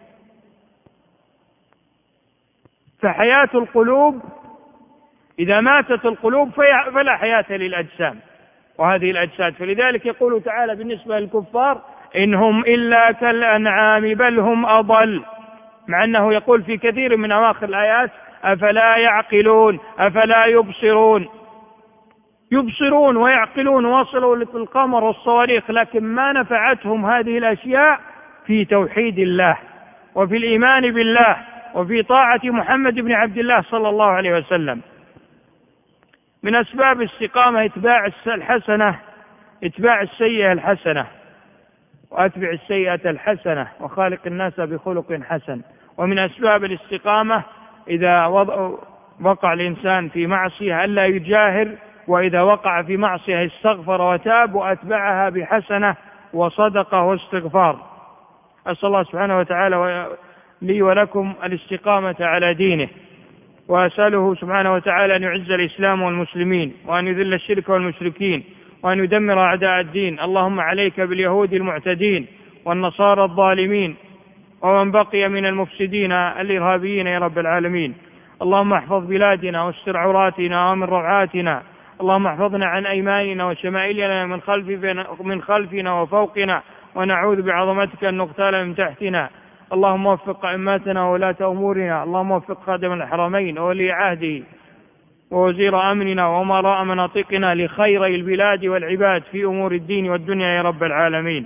فحياة القلوب، إذا ماتت القلوب فلا حياة للأجسام وهذه الأجساد. فلذلك يقول تعالى بالنسبة للكفار: إن هم إلا كالأنعام بل هم أضل، مع أنه يقول في كثير من أواخر الآيات: أفلا يعقلون أفلا يبصرون. يبصرون ويعقلون، وصلوا للقمر والصواريخ، لكن ما نفعتهم هذه الأشياء في توحيد الله وفي الإيمان بالله وفي طاعة محمد بن عبد الله صلى الله عليه وسلم. من أسباب الاستقامة اتباع الحسنة اتباع السيئة الحسنة، وأتبع السيئة الحسنة وخالق الناس بخلق حسن. ومن أسباب الاستقامة إذا وقع الإنسان في معصية ألا يجاهر، وإذا وقع في معصية استغفر وتاب وأتبعها بحسنة وصدقة واستغفار. أسأل الله سبحانه وتعالى لي ولكم الاستقامة على دينه، وأسأله سبحانه وتعالى أن يعز الإسلام والمسلمين، وأن يذل الشرك والمشركين، وأن يدمر أعداء الدين. اللهم عليك باليهود المعتدين والنصارى الظالمين ومن بقي من المفسدين الإرهابيين يا رب العالمين. اللهم احفظ بلادنا واستر عوراتنا ومن روعاتنا. اللهم احفظنا عن أيماننا وشمائلنا من خلفنا من خلفنا وفوقنا، ونعوذ بعظمتك أن نغتال من تحتنا. اللهم وفق أئمتنا وولاة أمورنا. اللهم وفق خادم الحرمين وولي عهده ووزير أمننا وأمراء مناطقنا لخير البلاد والعباد في أمور الدين والدنيا يا رب العالمين.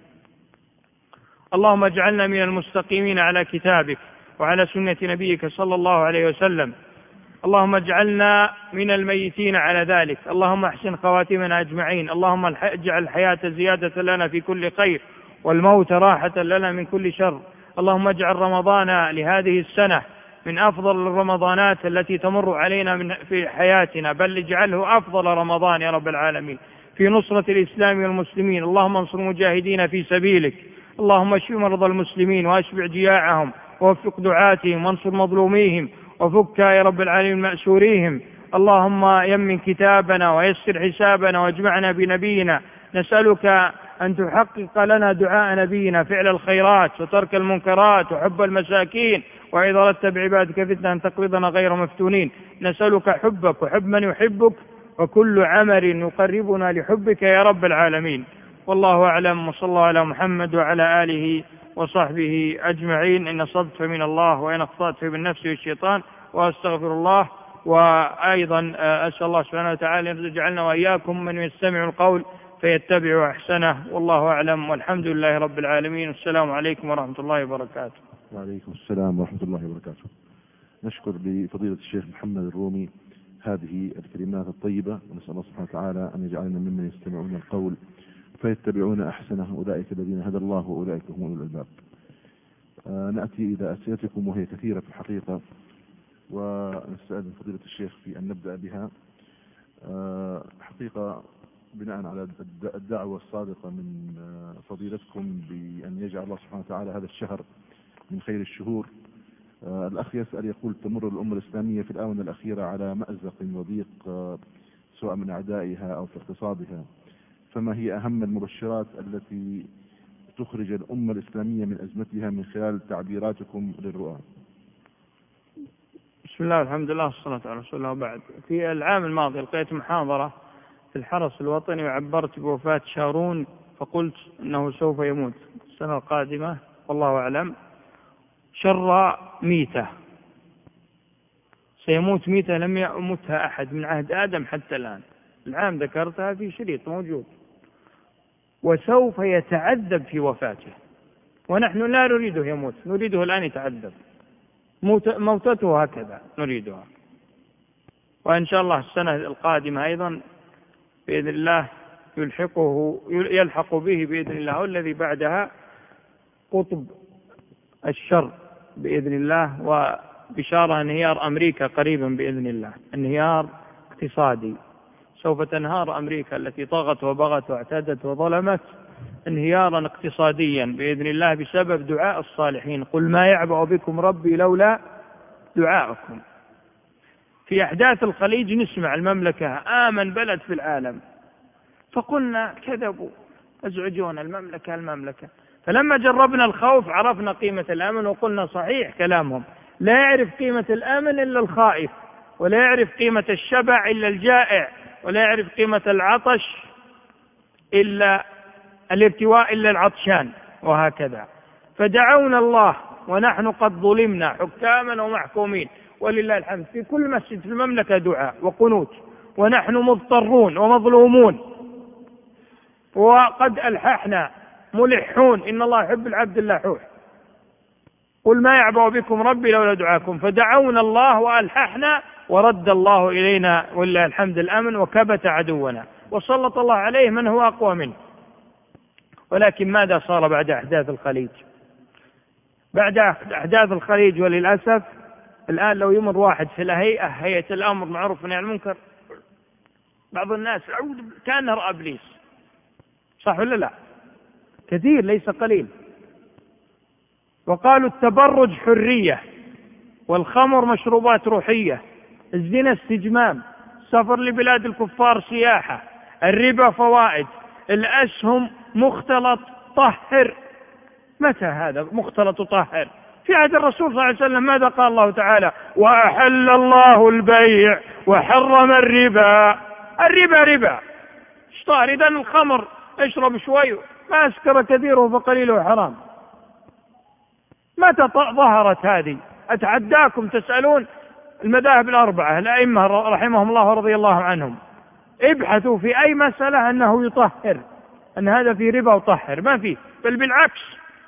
اللهم اجعلنا من المستقيمين على كتابك وعلى سنة نبيك صلى الله عليه وسلم. اللهم اجعلنا من الميتين على ذلك. اللهم احسن خواتمنا أجمعين. اللهم اجعل الحياة زيادة لنا في كل خير، والموت راحة لنا من كل شر. اللهم اجعل رمضان لهذه السنة من أفضل الرمضانات التي تمر علينا من في حياتنا، بل اجعله أفضل رمضان يا رب العالمين في نصرة الإسلام والمسلمين. اللهم انصر مجاهدين في سبيلك. اللهم اشف مرضى المسلمين واشبع جياعهم ووفق دعاتهم وانصر مظلوميهم وفك يا رب العالمين مأسوريهم. اللهم يمن كتابنا ويسر حسابنا واجمعنا بنبينا. نسألك أن تحقق لنا دعاء نبينا، فعل الخيرات وترك المنكرات وحب المساكين، وإذا أردت بعبادك فتنة أن تقبضنا غير مفتونين. نسألك حبك وحب من يحبك وكل عمل يقربنا لحبك يا رب العالمين. والله أعلم، وصلى الله على محمد وعلى آله وصحبه أجمعين. إن صدت فمن الله وإن أخطأت فمن نفسي والشيطان، وأستغفر الله. وأيضا أسأل الله سبحانه وتعالى أن يجعلنا وإياكم من يستمع القول فيتبع أحسنه. والله أعلم، والحمد لله رب العالمين. والسلام عليكم ورحمة الله وبركاته.
وعليكم السلام ورحمة الله وبركاته. نشكر لفضيلة الشيخ محمد الرومي هذه الكلمات الطيبة، ونسأل الله سبحانه وتعالى أن يجعلنا ممن يستمعون القول فيتبعون أحسنه، أولئك الذين هدى الله وأولئك هم أولو الألباب. آه نأتي إلى أسئلتكم وهي كثيرة في الحقيقة، ونستأذن فضيلة الشيخ في أن نبدأ بها. آه حقيقة بناء على الدعوة الصادقة من فضيلتكم بأن يجعل الله سبحانه وتعالى هذا الشهر من خير الشهور. آه الأخ يسأل يقول: تمر الأمة الإسلامية في الآونة الأخيرة على مأزق وضيق آه سواء من أعدائها أو في اقتصادها، فما هي أهم المبشرات التي تخرج الأمة الإسلامية من أزمتها من خلال تعبيراتكم للرؤى؟
بسم الله والحمد لله والصلاة على رسول الله. وبعد، في العام الماضي لقيت محاضرة في الحرس الوطني وعبرت بوفاة شارون، فقلت أنه سوف يموت السنة القادمة والله أعلم شر ميتة، سيموت ميتة لم يمتها أحد من عهد آدم حتى الآن. العام ذكرتها في شريط موجود، وسوف يتعذب في وفاته، ونحن لا نريده يموت، نريده الآن يتعذب. موتته هكذا نريدها. وإن شاء الله السنة القادمة أيضا بإذن الله يلحقه يلحق به بإذن الله، والذي بعدها قطب الشر بإذن الله، بشارة انهيار أمريكا قريبا بإذن الله، انهيار اقتصادي. سوف تنهار أمريكا التي طغت وبغت واعتدت وظلمت انهيارا اقتصاديا بإذن الله بسبب دعاء الصالحين. قل ما يعبأ بكم ربي لولا دعاءكم. في أحداث الخليج نسمع المملكة آمن بلد في العالم، فقلنا كذبوا أزعجون المملكة المملكة. فلما جربنا الخوف عرفنا قيمة الأمن وقلنا صحيح كلامهم، لا يعرف قيمة الأمن إلا الخائف، ولا يعرف قيمة الشبع إلا الجائع، ولا يعرف قيمة العطش إلا الارتواء إلا العطشان، وهكذا. فدعونا الله ونحن قد ظلمنا حكاما ومحكومين، ولله الحمد في كل مسجد في المملكة دعاء وقنوت، ونحن مضطرون ومظلومون، وقد ألححنا ملحون، إن الله يحب العبد اللحوح. قل ما يعبأ بكم ربي لولا دعاكم. فدعونا الله وألححنا ورد الله إلينا ولله الحمد الأمن، وكبت عدونا وسلط الله عليه من هو أقوى منه. ولكن ماذا صار بعد أحداث الخليج؟ بعد أحداث الخليج وللأسف الآن لو يمر واحد في الهيئة، هيئة الأمر معروف عن المنكر، بعض الناس كان رأى إبليس، صح ولا لا؟ كثير ليس قليل. وقالوا التبرج حرية، والخمر مشروبات روحية، الزنا استجمام، السفر لبلاد الكفار سياحة، الربا فوائد، الأسهم مختلط طهر. متى هذا مختلط طهر؟ في عهد الرسول صلى الله عليه وسلم ماذا قال الله تعالى؟ وأحل الله البيع وحرم الربا. الربا ربا اشطار، إذن الخمر اشرب شوي ما أسكر كثيره فقليله حرام. متى ظهرت هذه؟ أتعداكم تسألون المذاهب الأربعة الأئمة رحمهم الله ورضي الله عنهم، ابحثوا في أي مسألة أنه يطهر، أن هذا في ربا وطهر، ما فيه، بل بالعكس.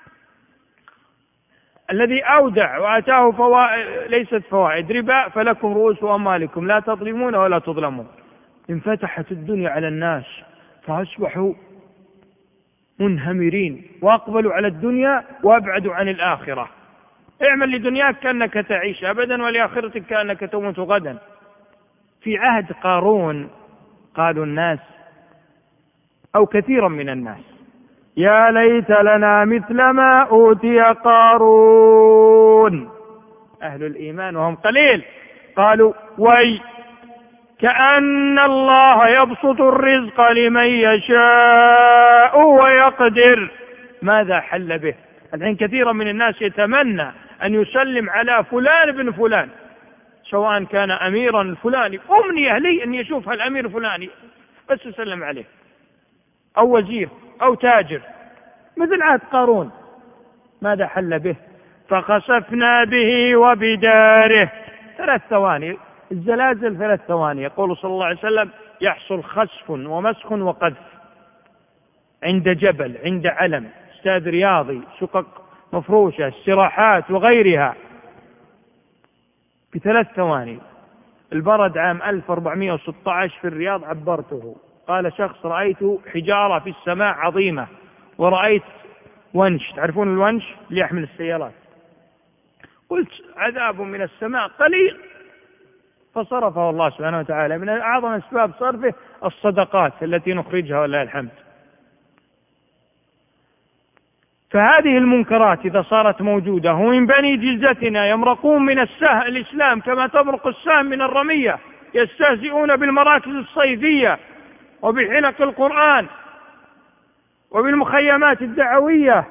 الذي أودع وأتاه فوائد ليست فوائد ربا فلكم رؤوس أموالكم لا تظلمون ولا تظلمون. انفتحت الدنيا على الناس فأصبحوا منهمرين وأقبلوا على الدنيا وأبعدوا عن الآخرة. اعمل لدنياك كأنك تعيش أبدا، ولآخرتك كأنك تموت غدا. في عهد قارون قالوا الناس أو كثيرا من الناس يا ليت لنا مثل ما أوتي قارون. أهل الإيمان وهم قليل قالوا وي كأن الله يبسط الرزق لمن يشاء ويقدر. ماذا حل به؟ الحين كثيرا من الناس يتمنى أن يسلم على فلان بن فلان، سواء كان أميرا الفلاني، أمنية لي أن يشوف الأمير الفلاني بس يسلم عليه، أو وزير أو تاجر، مثل عهد قارون. ماذا حل به؟ فخسفنا به وبداره. ثلاث ثواني الزلازل، ثلاث ثواني. يقول صلى الله عليه وسلم يحصل خسف ومسخ وقذف عند جبل، عند علم، استاد رياضي، شقق مفروشة، استراحات وغيرها، بثلاث ثواني. البرد عام ألف وأربعمائة وستة عشر في الرياض عبرته، قال شخص رأيت حجارة في السماء عظيمة، ورأيت ونش، تعرفون الونش اللي يحمل السيارات، قلت عذاب من السماء قليل، فصرفه الله سبحانه وتعالى. من أعظم أسباب صرفه الصدقات التي نخرجها ولله الحمد. فهذه المنكرات إذا صارت موجودة ومن بني جلدتنا يمرقون من السهم الإسلام كما تمرق السهم من الرمية، يستهزئون بالمراكز الصيفية وبحلق القرآن وبالمخيمات الدعوية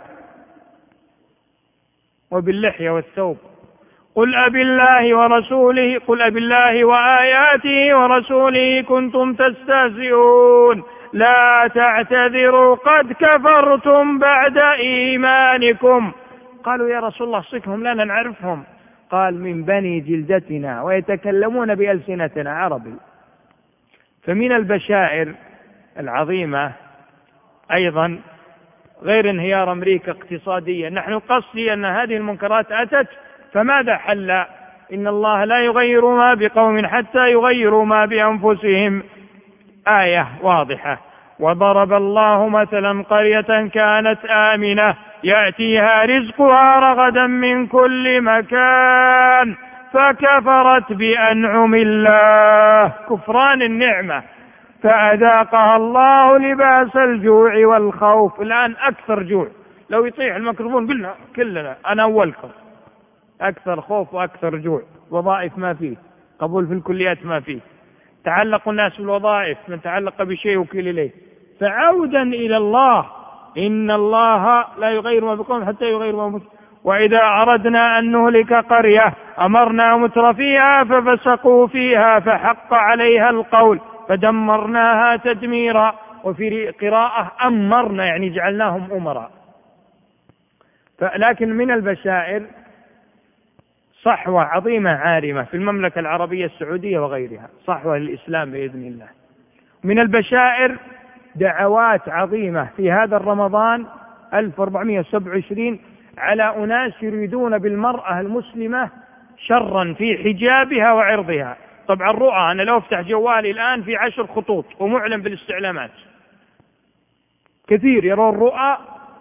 وباللحية والثوب. قل أبي الله ورسوله قل أبي الله وآياته ورسوله كنتم تستهزئون لا تعتذروا قد كفرتم بعد إيمانكم. قالوا يا رسول الله صفهم لنا نعرفهم. قال من بني جلدتنا ويتكلمون بألسنتنا عربي. فمن البشائر العظيمة أيضا غير انهيار أمريكا اقتصاديا، نحن قصدي أن هذه المنكرات أتت، فماذا حل؟ إن الله لا يغير ما بقوم حتى يغيروا ما بأنفسهم. آية واضحة. وضرب الله مثلا قرية كانت آمنة يأتيها رزقها رغدا من كل مكان فكفرت بأنعم الله، كفران النعمة، فأذاقها الله لباس الجوع والخوف. الآن أكثر جوع، لو يطيح الميكروفون قلنا كلنا أنا أولكم، أكثر خوف وأكثر جوع. وظائف ما فيه، قبول في الكليات ما فيه، تعلق الناس بالوظائف، من تعلق بشيء وكيل إليه. فعودا إلى الله، إن الله لا يغير ما بقوم حتى يغير ما بقوم. وإذا أردنا أن نهلك قرية أمرنا مترفيها ففسقوا فيها فحق عليها القول فدمرناها تدميرا. وفي قراءة أمرنا، يعني جعلناهم أمراء. لكن من البشائر صحوة عظيمة عارمة في المملكة العربية السعودية وغيرها، صحوة للإسلام بإذن الله. من البشائر دعوات عظيمة في هذا الرمضان ألف وأربعمائة وسبعة وعشرين على أناس يريدون بالمرأة المسلمة شرا في حجابها وعرضها. طبعا الرؤى، أنا لو افتح جوالي الآن في عشر خطوط ومعلن بالاستعلامات، كثير يرون رؤى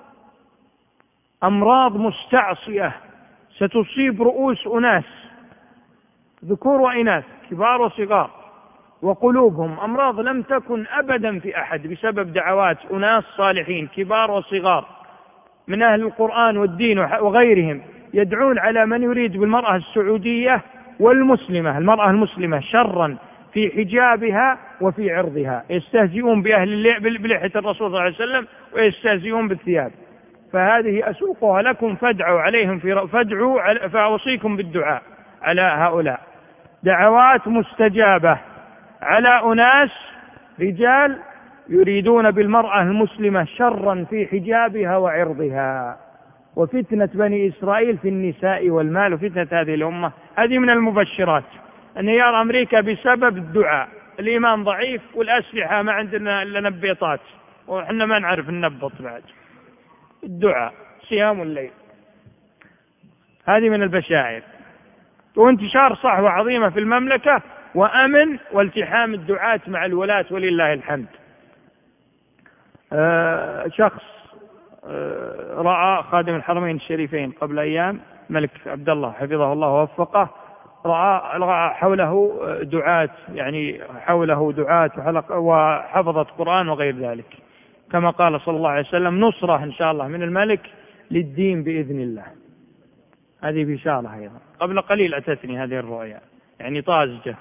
أمراض مستعصية ستصيب رؤوس أناس ذكور وإناث كبار وصغار، وقلوبهم أمراض لم تكن أبدا في أحد بسبب دعوات أناس صالحين كبار وصغار من أهل القرآن والدين وغيرهم، يدعون على من يريد بالمرأة السعودية والمسلمة، المرأة المسلمة شرا في حجابها وفي عرضها. يستهزئون بأهل بلحية الرسول صلى الله عليه وسلم ويستهزئون بالثياب. فهذه أسوقها لكم فادعوا عليهم في فادعوا فأوصيكم بالدعاء على هؤلاء. دعوات مستجابة على أناس رجال يريدون بالمرأة المسلمة شرا في حجابها وعرضها. وفتنة بني إسرائيل في النساء والمال وفتنة هذه الأمة، هذه من المبشرات. انهيار أمريكا بسبب الدعاء، الإيمان ضعيف والأسلحة ما عندنا إلا نبيطات وإحنا ما نعرف ننبط بعد. الدعاء صيام الليل، هذه من البشائر. وانتشار صحوة عظيمة في المملكة وأمن والتحام الدعاة مع الولاة ولله الحمد. آه شخص آه رأى خادم الحرمين الشريفين قبل أيام، ملك عبد الله حفظه الله ووفقه، رأى, رأى حوله دعاة، يعني حوله دعاة وحفظة قرآن وغير ذلك، كما قال صلى الله عليه وسلم نصرة إن شاء الله من الملك للدين بإذن الله. هذه بشارة أيضا. قبل قليل أتتني هذه الرؤيا، يعني طازجة.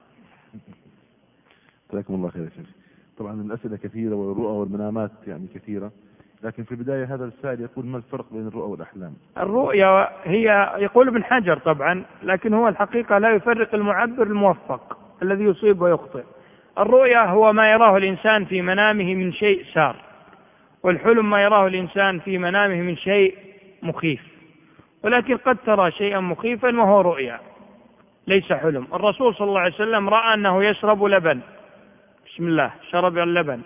جزاكم الله خير يا شيخ. طبعا الأسئلة كثيرة والرؤى والمنامات يعني كثيرة، لكن في البداية هذا السائل يقول ما الفرق بين الرؤى والأحلام؟
الرؤيا هي يقول ابن حجر طبعا، لكن هو الحقيقة لا يفرق المعبر الموفق الذي يصيب ويخطئ. الرؤيا هو ما يراه الإنسان في منامه من شيء سار، والحلم ما يراه الإنسان في منامه من شيء مخيف. ولكن قد ترى شيئا مخيفا وهو رؤيا ليس حلم. الرسول صلى الله عليه وسلم رأى أنه يشرب لبن، بسم الله شرب اللبن،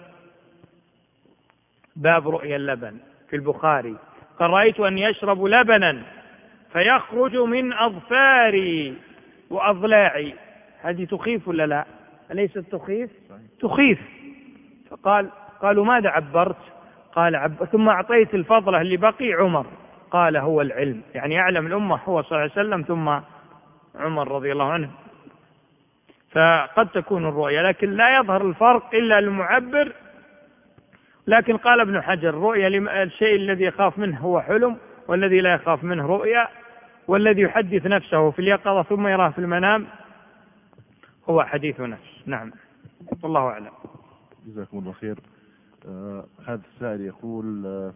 باب رؤيا اللبن في البخاري، قال رأيت أن يشرب لبنا فيخرج من أظفاري وأضلاعي. هذه تخيف ولا لا؟ أليست تخيف؟ تخيف. فقال قالوا ماذا عبرت؟ قال عب... ثم أعطيت الفضلة اللي بقي عمر، قال هو العلم، يعني أعلم الأمة هو صلى الله عليه وسلم ثم عمر رضي الله عنه. فقد تكون الرؤيا، لكن لا يظهر الفرق إلا المعبر. لكن قال ابن حجر الرؤيا الشيء الذي يخاف منه هو حلم، والذي لا يخاف منه رؤيا، والذي يحدث نفسه في اليقظة ثم يراه في المنام هو حديث نفس. نعم والله أعلم.
جزاكم الله خير. آه هذا السائل يقول آه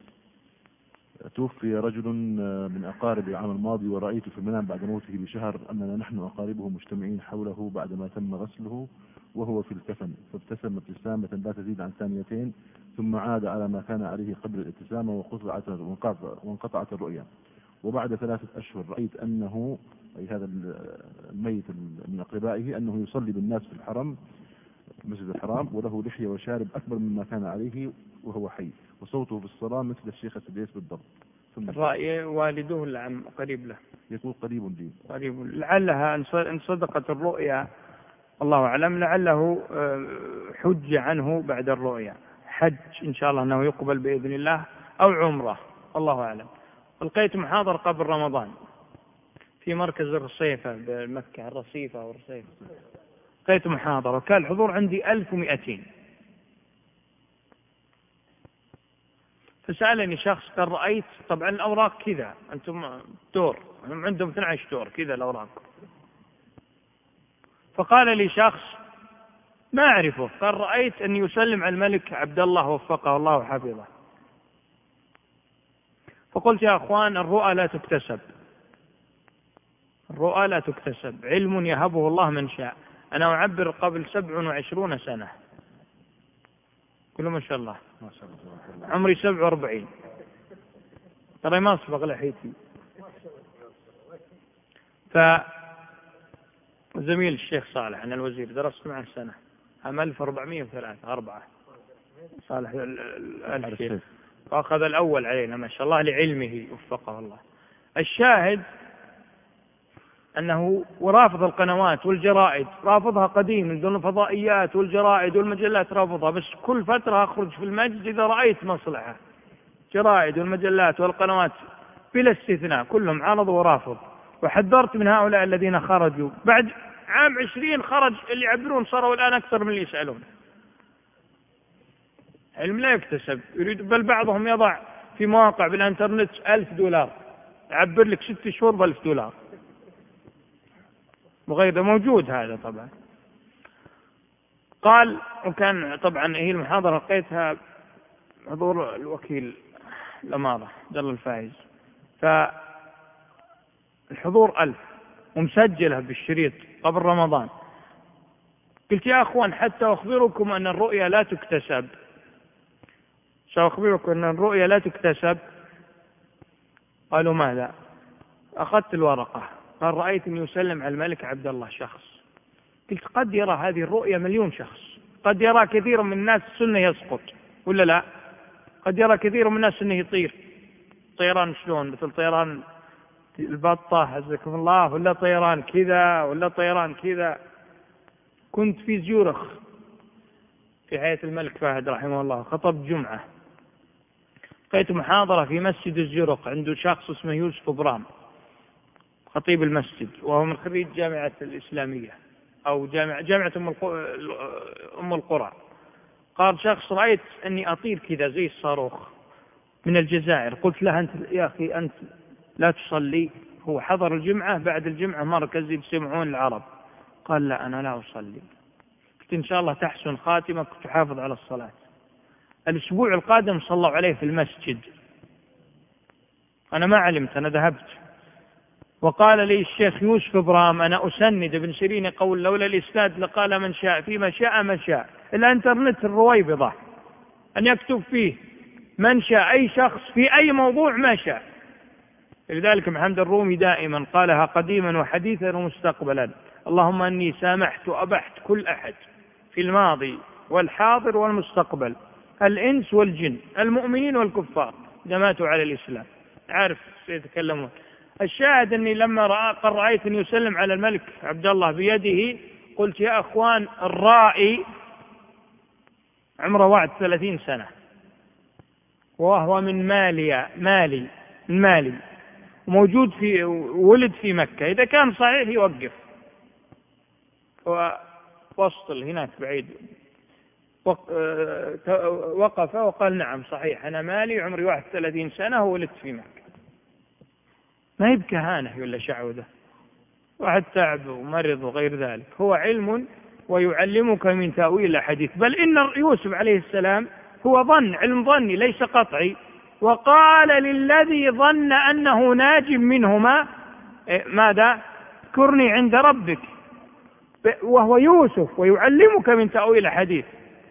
توفي رجل من أقارب العام الماضي، ورأيت في المنام بعد موته بشهر أننا نحن أقاربه مجتمعين حوله بعدما تم غسله وهو في الكفن، فابتسم ابتسامة لا تزيد عن ثانيتين ثم عاد على ما كان عليه قبل الابتسامة وقطعت وانقطعت الرؤيا. وبعد ثلاثة أشهر رأيت أنه أي هذا الميت من أقربائه أنه يصلي بالناس في الحرم مسجد الحرام وله لحية وشارب أكبر مما كان عليه وهو حي، وصوته في الصلاة مثل الشيخ السديس بالضبط.
الرأي والده العم قريب له،
يقول قريب لي
قريب، لعلها إن صدقت الرؤيا الله أعلم، لعله حج عنه بعد الرؤيا، حج إن شاء الله أنه يقبل بإذن الله أو عمره الله أعلم. ألقيت محاضرة قبل رمضان في مركز الرصيفة بمكة، الرصيفة أو الرصيفة، لقيت محاضرة وكان الحضور عندي ألف ومئتين. فسألني شخص قال رأيت طبعا الأوراق كذا، أنتم دور، هم عندهم اثني عشر دور كذا الأوراق. فقال لي شخص ما أعرفه، قال رأيت أن يسلم على الملك عبد الله وفقه الله وحفظه. فقلت يا أخوان الرؤى لا تكتسب، الرؤى لا تكتسب، علم يهبه الله من شاء. أنا أعبر قبل سبع وعشرون سنة، كله ما شاء الله، عمري سبع واربعين، ترى ما أسبق لحيتي. فزميل الشيخ صالح أنا الوزير درست معه سنة عام ألف وأربعمائة وثلاثة أربعة، صالح الشيخ، فأخذ الأول علينا ما شاء الله لعلمه وفقه الله. الشاهد أنه ورافض القنوات والجرائد، رافضها قديم من دون الفضائيات والجرائد والمجلات رافضها، بس كل فترة أخرج في المسجد إذا رأيت مصلحة، جرائد والمجلات والقنوات بلا استثناء كلهم عارضوا ورافض. وحذرت من هؤلاء الذين خرجوا بعد عام عشرين، خرج اللي يعبرون صاروا الآن أكثر من اللي يسألون. علم لا يكتسب، يريد بل بعضهم يضع في مواقع بالإنترنت ألف دولار يعبر لك ست شهور بألف دولار وغيره، موجود هذا طبعا. قال، وكان طبعا هي المحاضرة لقيتها حضور الوكيل الأمارة عبد الله الفايز، فالحضور ألف ومسجلها بالشريط قبل رمضان. قلت يا أخوان حتى أخبركم أن الرؤيا لا تكتسب، سأخبركم أن الرؤيا لا تكتسب. قالوا ماذا؟ أخذت الورقة، قال رأيت أن يسلم على الملك عبد الله شخص. قلت قد يرى هذه الرؤيا مليون شخص، قد يرى كثير من الناس سنه يسقط ولا لا، قد يرى كثير من الناس انه يطير طيران شلون، مثل طيران البطة عزكم الله، ولا طيران كذا ولا طيران كذا. كنت في زيورخ في حياة الملك فهد رحمه الله، خطب جمعة، لقيت محاضرة في مسجد الزيورخ عنده شخص اسمه يوسف برام خطيب المسجد، وهو من خريج جامعة الإسلامية أو جامعة جامعة أم القرى. قال شخص رأيت أني أطير كذا زي الصاروخ من الجزائر. قلت له أنت يا أخي أنت لا تصلي؟ هو حضر الجمعة، بعد الجمعة مركز يجتمعون العرب. قال لا أنا لا أصلي. قلت إن شاء الله تحسن خاتمك وتحافظ على الصلاة. الأسبوع القادم صلوا عليه في المسجد، أنا ما علمت، أنا ذهبت. وقال لي الشيخ يوسف برام أنا أسند ابن سيرين قول لولا الإسناد لقال من شاء فيما شاء من شاء. الانترنت الرويبضة أن يكتب فيه من شاء أي شخص في أي موضوع ما شاء. لذلك محمد الرومي دائما قالها قديما وحديثا ومستقبلا: اللهم أني سامحت وأبحت كل أحد في الماضي والحاضر والمستقبل، الإنس والجن، المؤمنين والكفار، إذا ماتوا على الإسلام. عارف سيتكلمون. الشاهد أني لما رأيت أن يسلم على الملك عبد الله بيده قلت يا أخوان الرائي عمره وعد ثلاثين سنة وهو من مالي مالي من مالي موجود في ولد في مكة، إذا كان صحيح يوقف. ووصل هناك بعيد وقف وقال نعم صحيح أنا مالي عمري واحد ثلاثين سنة وولدت في مكة. ما يبكى هانه ولا شعوذة، واحد تعب ومرض وغير ذلك. هو علم ويعلمك من تأويل الأحاديث. بل إن يوسف عليه السلام هو ظن، علم ظني ليس قطعي. وقال للذي ظن أنه ناج منهما ماذا؟ اذكرني عند ربك، وهو يوسف ويعلمك من تأويل الأحاديث.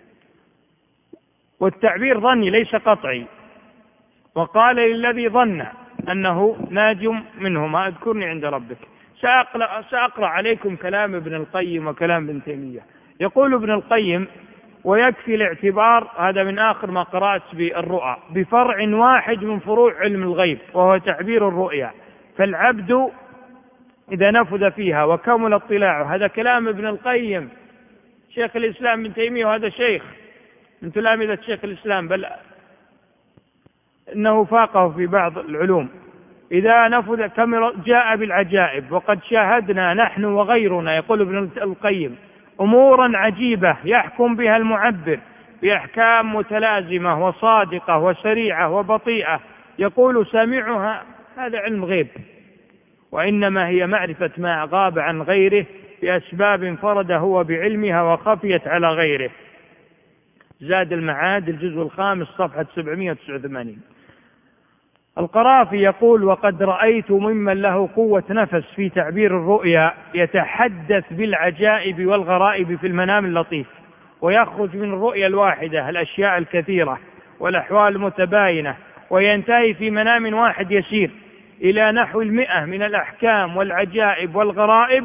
والتعبير ظني ليس قطعي. وقال للذي ظن أنه ناج منهما اذكرني عند ربك. سأقرأ, سأقرأ عليكم كلام ابن القيم وكلام ابن تيمية. يقول ابن القيم: ويكفي الاعتبار، هذا من آخر ما قرأت بالرؤى، بفرع واحد من فروع علم الغيب وهو تعبير الرؤيا، فالعبد إذا نفذ فيها وكمل اطلاعه. هذا كلام ابن القيم شيخ الإسلام ابن تيمية، وهذا شيخ من تلامذة شيخ الإسلام، بل إنه فاقه في بعض العلوم. إذا نفذ كما جاء بالعجائب. وقد شاهدنا نحن وغيرنا، يقول ابن القيم، أمورا عجيبة يحكم بها المعبر بأحكام متلازمة وصادقة وسريعة وبطيئة، يقول سامعها هذا علم غيب، وإنما هي معرفة ما غاب عن غيره بأسباب انفرد هو بعلمها وخفيت على غيره. زاد المعاد الجزء الخامس صفحة سبعمائة وتسعة وثمانين. القرافي يقول: وقد رأيت ممن له قوة نفس في تعبير الرؤيا يتحدث بالعجائب والغرائب في المنام اللطيف، ويخرج من الرؤيا الواحدة الأشياء الكثيرة والأحوال المتباينة، وينتهي في منام واحد يسير إلى نحو المئة من الأحكام والعجائب والغرائب،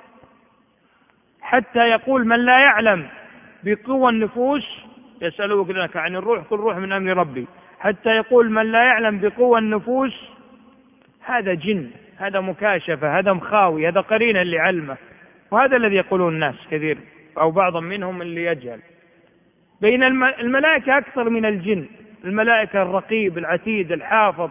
حتى يقول من لا يعلم بقوى النفوس، يسألونك عن الروح قل روح من أمر ربي، حتى يقول من لا يعلم بقوى النفوس هذا جن، هذا مكاشفة، هذا مخاوي، هذا قرين اللي علمه. وهذا الذي يقولون الناس كثير أو بعض منهم اللي يجهل. بين الملائكة أكثر من الجن، الملائكة الرقيب العتيد الحافظ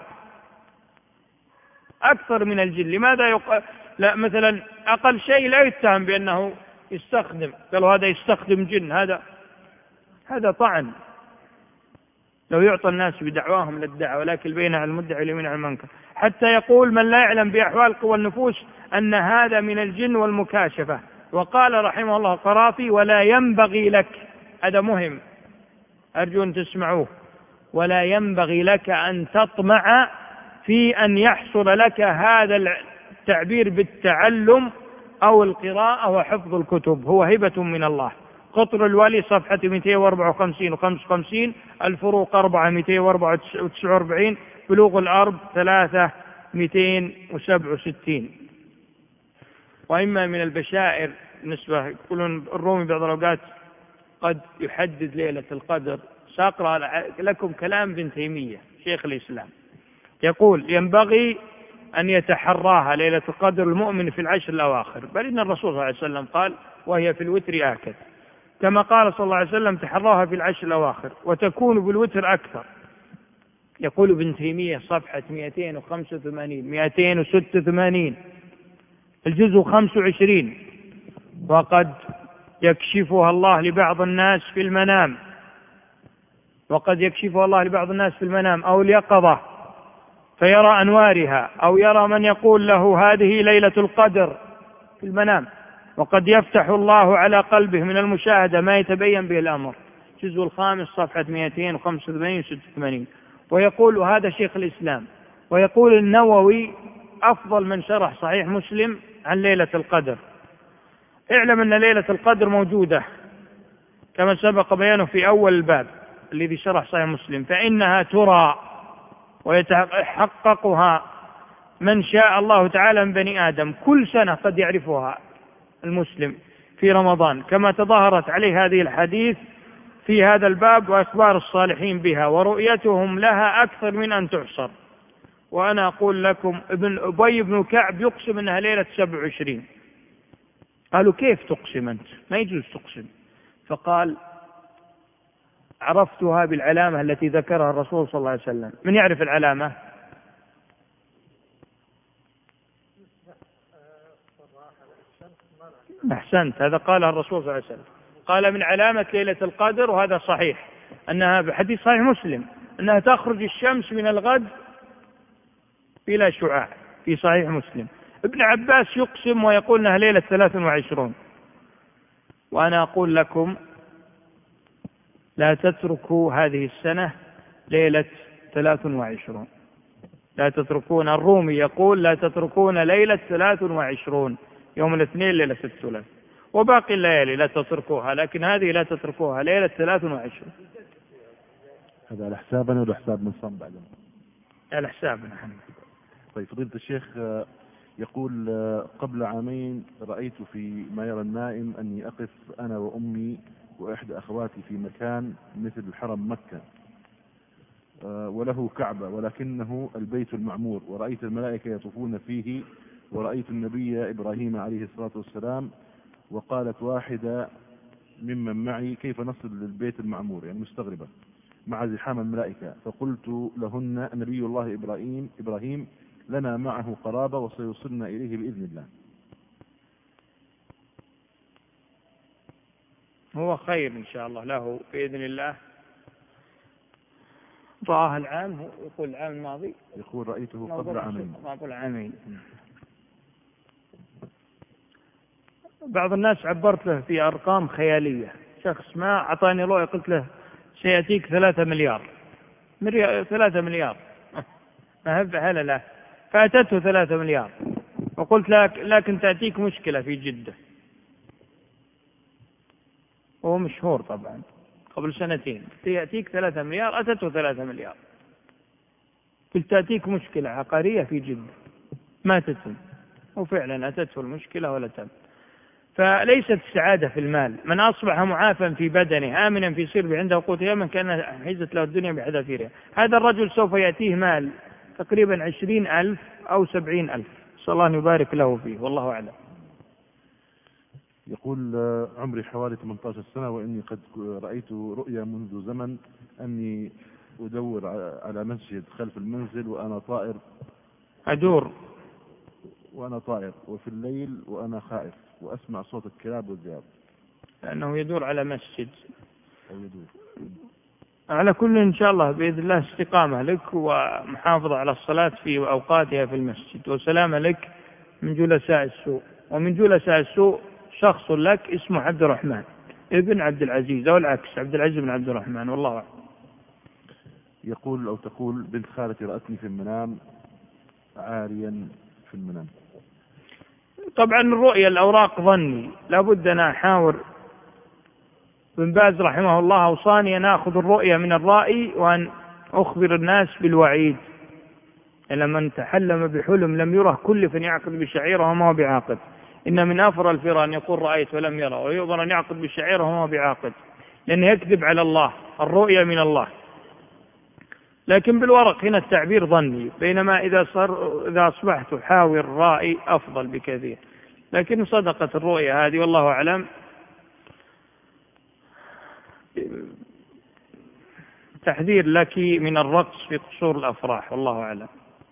أكثر من الجن. لماذا يق... لا مثلا أقل شيء لا يتهم بأنه يستخدم، قالوا هذا يستخدم جن، هذا هذا طعن. لو يعطى الناس بدعواهم للدعوة، ولكن بين على المدعي واليمين على المنكر. حتى يقول من لا يعلم بأحوال قوى النفوس أن هذا من الجن والمكاشفة. وقال رحمه الله القرافي: ولا ينبغي لك، هذا مهم أرجو أن تسمعوه، ولا ينبغي لك أن تطمع في أن يحصل لك هذا التعبير بالتعلم أو القراءة وحفظ الكتب، هو هبة من الله. قطر الولي صفحة مئتين وأربعة وخمسين وخمسة وخمسين، الفروق أربعة مئتين وأربعة وتسعة وأربعين، بلوغ الأرض ثلاثة مئتين وسبعة وستين. وإما من البشائر بالنسبة، يقولون الرومي بعض الأوقات قد يحدد ليلة القدر. سأقرأ لكم كلام ابن تيمية شيخ الإسلام، يقول: ينبغي أن يتحراها ليلة القدر المؤمن في العشر الأواخر، بل إن الرسول صلى الله عليه وسلم قال: وهي في الوتر آكد، كما قال صلى الله عليه وسلم: تحراها في العشر الأواخر وتكون بالوتر أكثر. يقول ابن تيمية صفحة مئتين وخمسة وثمانين مئتين وستة وثمانين الجزء خمسة وعشرين: وقد يكشفها الله لبعض الناس في المنام وقد يكشفها الله لبعض الناس في المنام أو اليقظة فيرى أنوارها، أو يرى من يقول له هذه ليلة القدر في المنام، وقد يفتح الله على قلبه من المشاهدة ما يتبين به الأمر. الجزء الخامس صفحة مئتين وخمسة وثمانين وستة وثمانين. ويقول هذا شيخ الإسلام. ويقول النووي: أفضل من شرح صحيح مسلم عن ليلة القدر. اعلم أن ليلة القدر موجودة كما سبق بيانه في أول الباب الذي شرح صحيح مسلم، فإنها ترى ويتحققها من شاء الله تعالى من بني آدم، كل سنة قد يعرفها المسلم في رمضان، كما تظاهرت عليه هذه الحديث في هذا الباب وأخبار الصالحين بها، ورؤيتهم لها أكثر من أن تحصر. وأنا أقول لكم ابن أبي بن كعب يقسم أنها ليلة سبع وعشرين. قالوا: كيف تقسم أنت؟ ما يجوز تقسم. فقال: عرفتها بالعلامة التي ذكرها الرسول صلى الله عليه وسلم. من يعرف العلامة؟ أحسنت، هذا قالها الرسول صلى الله عليه وسلم، قال من علامة ليلة القدر، وهذا صحيح، أنها بحديث صحيح مسلم أنها تخرج الشمس من الغد بلا شعاع في صحيح مسلم. ابن عباس يقسم ويقول أنها ليلة ثلاث وعشرون. وأنا أقول لكم لا تتركوا هذه السنة ليلة ثلاث وعشرون، لا تتركون. الرومي يقول: لا تتركون ليلة ثلاث وعشرون، يوم الاثنين ليلة الثلاث، وباقي الليالي لا تتركوها، لكن هذه لا تتركوها ليلة ثلاث وعشرون.
هذا على حسابنا ولا حساب من صام بعدنا؟
على حسابنا.
طيب فضيلة الشيخ، يقول: قبل عامين رأيت في ما يرى النائم أني أقف أنا وأمي وإحدى أخواتي في مكان مثل الحرم مكة وله كعبة ولكنه البيت المعمور، ورأيت الملائكة يطوفون فيه، ورأيت النبي إبراهيم عليه الصلاة والسلام، وقالت واحدة ممن معي: كيف نصل للبيت المعمور؟ يعني مستغربة مع زحام الملائكة. فقلت لهن: نبي الله إبراهيم إبراهيم لنا معه قرابة وسيوصلنا إليه بإذن الله.
هو خير إن شاء الله له بإذن الله. رآه العام، هو يقول العام الماضي،
يقول رأيته قبل عامين.
قبل عامين. بعض الناس عبرت له في أرقام خيالية، شخص ما أعطاني رؤية قلت له سيأتيك ثلاثة مليار مريا ثلاثة مليار ما هب هلا له، فأتته ثلاثة مليار وقلت لك لكن تأتيك مشكلة في جدة، وهو مشهور طبعا قبل سنتين، يأتيك ثلاثة مليار، أتته ثلاثة مليار، قلت تأتيك مشكلة عقارية في جدة ما تتم، وفعلا أتته المشكلة ولا تم. فليست السعادة في المال، من أصبح معافا في بدنه آمنا في سربه عنده قوت يوم كان حيزت له الدنيا بحذافيرها، هذا الرجل سوف يأتيه مال تقريبا عشرين ألف أو سبعين ألف، صلى الله أن يبارك له فيه، والله أعلم.
يقول عمري حوالي ثمانية عشر سنة، وإني قد رأيت رؤيا منذ زمن أني أدور على مسجد خلف المنزل وأنا طائر
أدور
وأنا طائر وفي الليل وأنا خائف وأسمع صوت الكلاب والذئاب.
لأنه يدور على مسجد
أو يدور.
على كل إن شاء الله بإذن الله استقامة لك ومحافظة على الصلاة في أوقاتها في المسجد، وسلامة لك من جلساء السوء. ومن جلساء السوء شخص لك اسمه عبد الرحمن ابن عبد العزيز، أو العكس عبد العزيز بن عبد الرحمن، والله أعلم.
يقول أو تقول بنت خالتي رأتني في المنام عاريا في المنام.
طبعا الرؤيا الأوراق ظني، لابد أن أحاور. ابن باز رحمه الله أوصاني أن أخذ الرؤيا من الرائي وأن أخبر الناس بالوعيد، إلا من تحلم بحلم لم يره كلف أن يعقد بشعيره وما هو بعاقد. إن من أفر الفرى أن يقول رأيت ولم يرى، ويؤمر أن يعقد بشعيره وما هو بعاقد، لأنه يكذب على الله. الرؤيا من الله، لكن بالورق هنا التعبير ظني، بينما إذا صار إذا أصبحت حاوي الرائي أفضل بكثير. لكن صدقت الرؤيا هذه والله أعلم. تحذير لك من الرقص في قصور الأفراح، والله أعلم.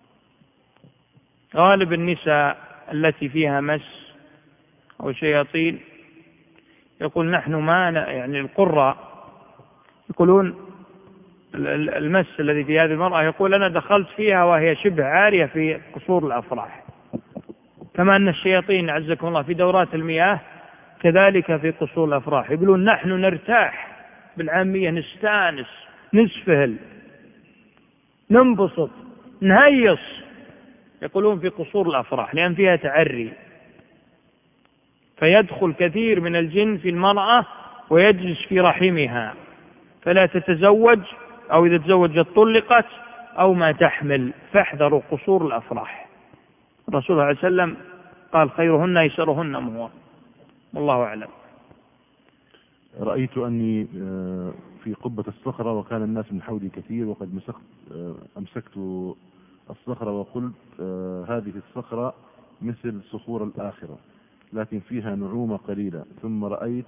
غالب النساء التي فيها مس أو شياطين يقول نحن ما يعني القراء يقولون المس الذي في هذه المرأة، يقول أنا دخلت فيها وهي شبه عارية في قصور الأفراح، كما أن الشياطين عزكم الله في دورات المياه كذلك في قصور الأفراح. يقولون نحن نرتاح، بالعامية نستانس نسفهل ننبسط نهيص، يقولون في قصور الأفراح لأن فيها تعري، فيدخل كثير من الجن في المرأة ويجلس في رحمها فلا تتزوج، أو إذا تزوجت طلقت أو ما تحمل، فاحذروا قصور الأفراح. الرسول صلى الله عليه وسلم قال خيرهن يسرهن مهور، والله أعلم.
رأيت أني في قبة الصخرة وكان الناس من حولي كثير، وقد مسكت أمسكت الصخرة وقلت هذه الصخرة مثل صخور الآخرة لكن فيها نعومة قليلة، ثم رأيت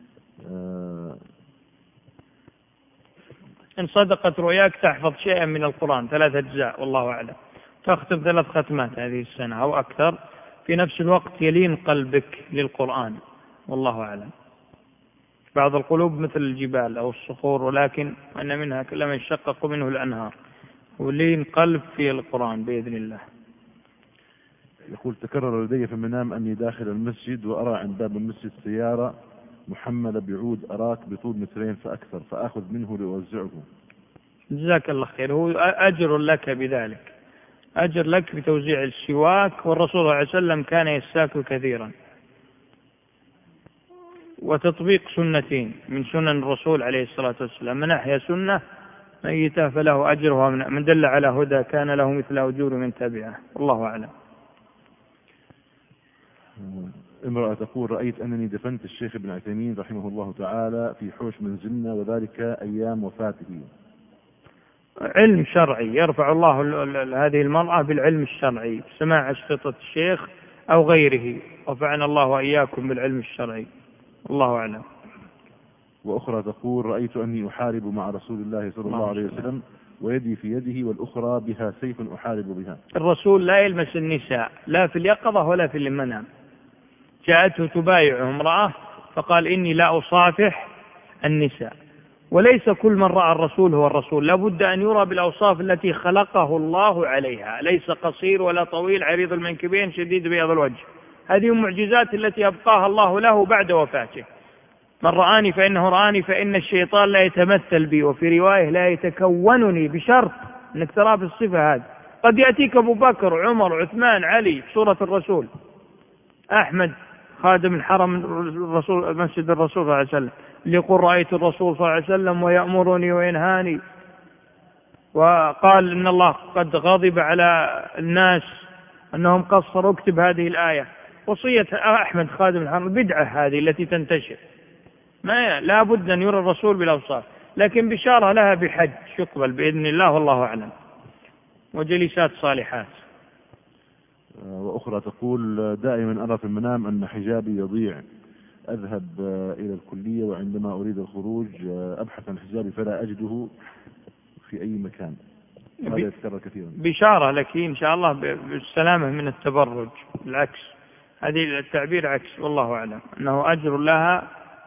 إن صدقت رؤياك تحفظ شيئا من القرآن ثلاثة أجزاء، والله أعلم، تختم ثلاث ختمات هذه السنة أو أكثر، في نفس الوقت يلين قلبك للقرآن، والله أعلم. بعض القلوب مثل الجبال أو الصخور، ولكن أن منها كلما يشقق منه الأنهار، ولين قلب في القرآن بإذن الله.
يقول تكرر لدي في المنام أني داخل المسجد وأرى عند باب المسجد سيارة محملة بعود أراك بطول مترين فأكثر، فأخذ منه لأوزعه.
جزاك الله خير، هو أجر لك بذلك، أجر لك بتوزيع السواك، والرسول صلى الله عليه وسلم كان يستاك كثيرا. وتطبيق سنتين من سنن الرسول عليه الصلاة والسلام، من أحيا سنة ميتة فله أجرها، من دل على هدى كان له مثل أجور من تبعه، والله أعلم.
امرأة تقول رأيت أنني دفنت الشيخ ابن عثيمين رحمه الله تعالى في حوش منزلنا، وذلك أيام وفاته.
علم شرعي يرفع الله هذه المرأة بالعلم الشرعي، سماع أشرطة الشيخ أو غيره، رفعنا الله وإياكم بالعلم الشرعي، الله أعلم.
وأخرى تقول رأيت أني أحارب مع رسول الله صلى الله عليه وسلم ويدي في يده والأخرى بها سيف أحارب بها.
الرسول لا يلمس النساء لا في اليقظة ولا في المنام. جاءته تبايعه امرأة فقال إني لا أصافح النساء. وليس كل من رأى الرسول هو الرسول، لا بد أن يرى بالأوصاف التي خلقه الله عليها، ليس قصير ولا طويل، عريض المنكبين، شديد بياض الوجه. هذه المعجزات التي أبقاها الله له بعد وفاته. من رآني فإنه رآني، فإن الشيطان لا يتمثل بي، وفي رواية لا يتكونني، بشرط أنك ترى في الصفة هذه. قد يأتيك أبو بكر عمر عثمان علي صورة الرسول، أحمد خادم الحرم الرسول مسجد الرسول صلى الله عليه وسلم اللي يقول رأيت الرسول صلى الله عليه وسلم ويأمرني وينهاني، وقال إن الله قد غضب على الناس أنهم قصروا، اكتب هذه الآية. وصية أحمد خادم الحرم البدعة هذه التي تنتشر، ما لا بد أن يرى الرسول بالأوصاف، لكن بشارة لها بحج يقبل بإذن الله والله أعلم، وجلسات صالحات.
وأخرى تقول دائما أرى في المنام أن حجابي يضيع، أذهب إلى الكلية وعندما أريد الخروج أبحث عن حجابي فلا أجده في أي مكان. هذا يتكرر كثيرا. بشارة لك إن شاء الله بالسلامة من التبرج، بالعكس هذه التعبير عكس، والله أعلم أنه أجر لها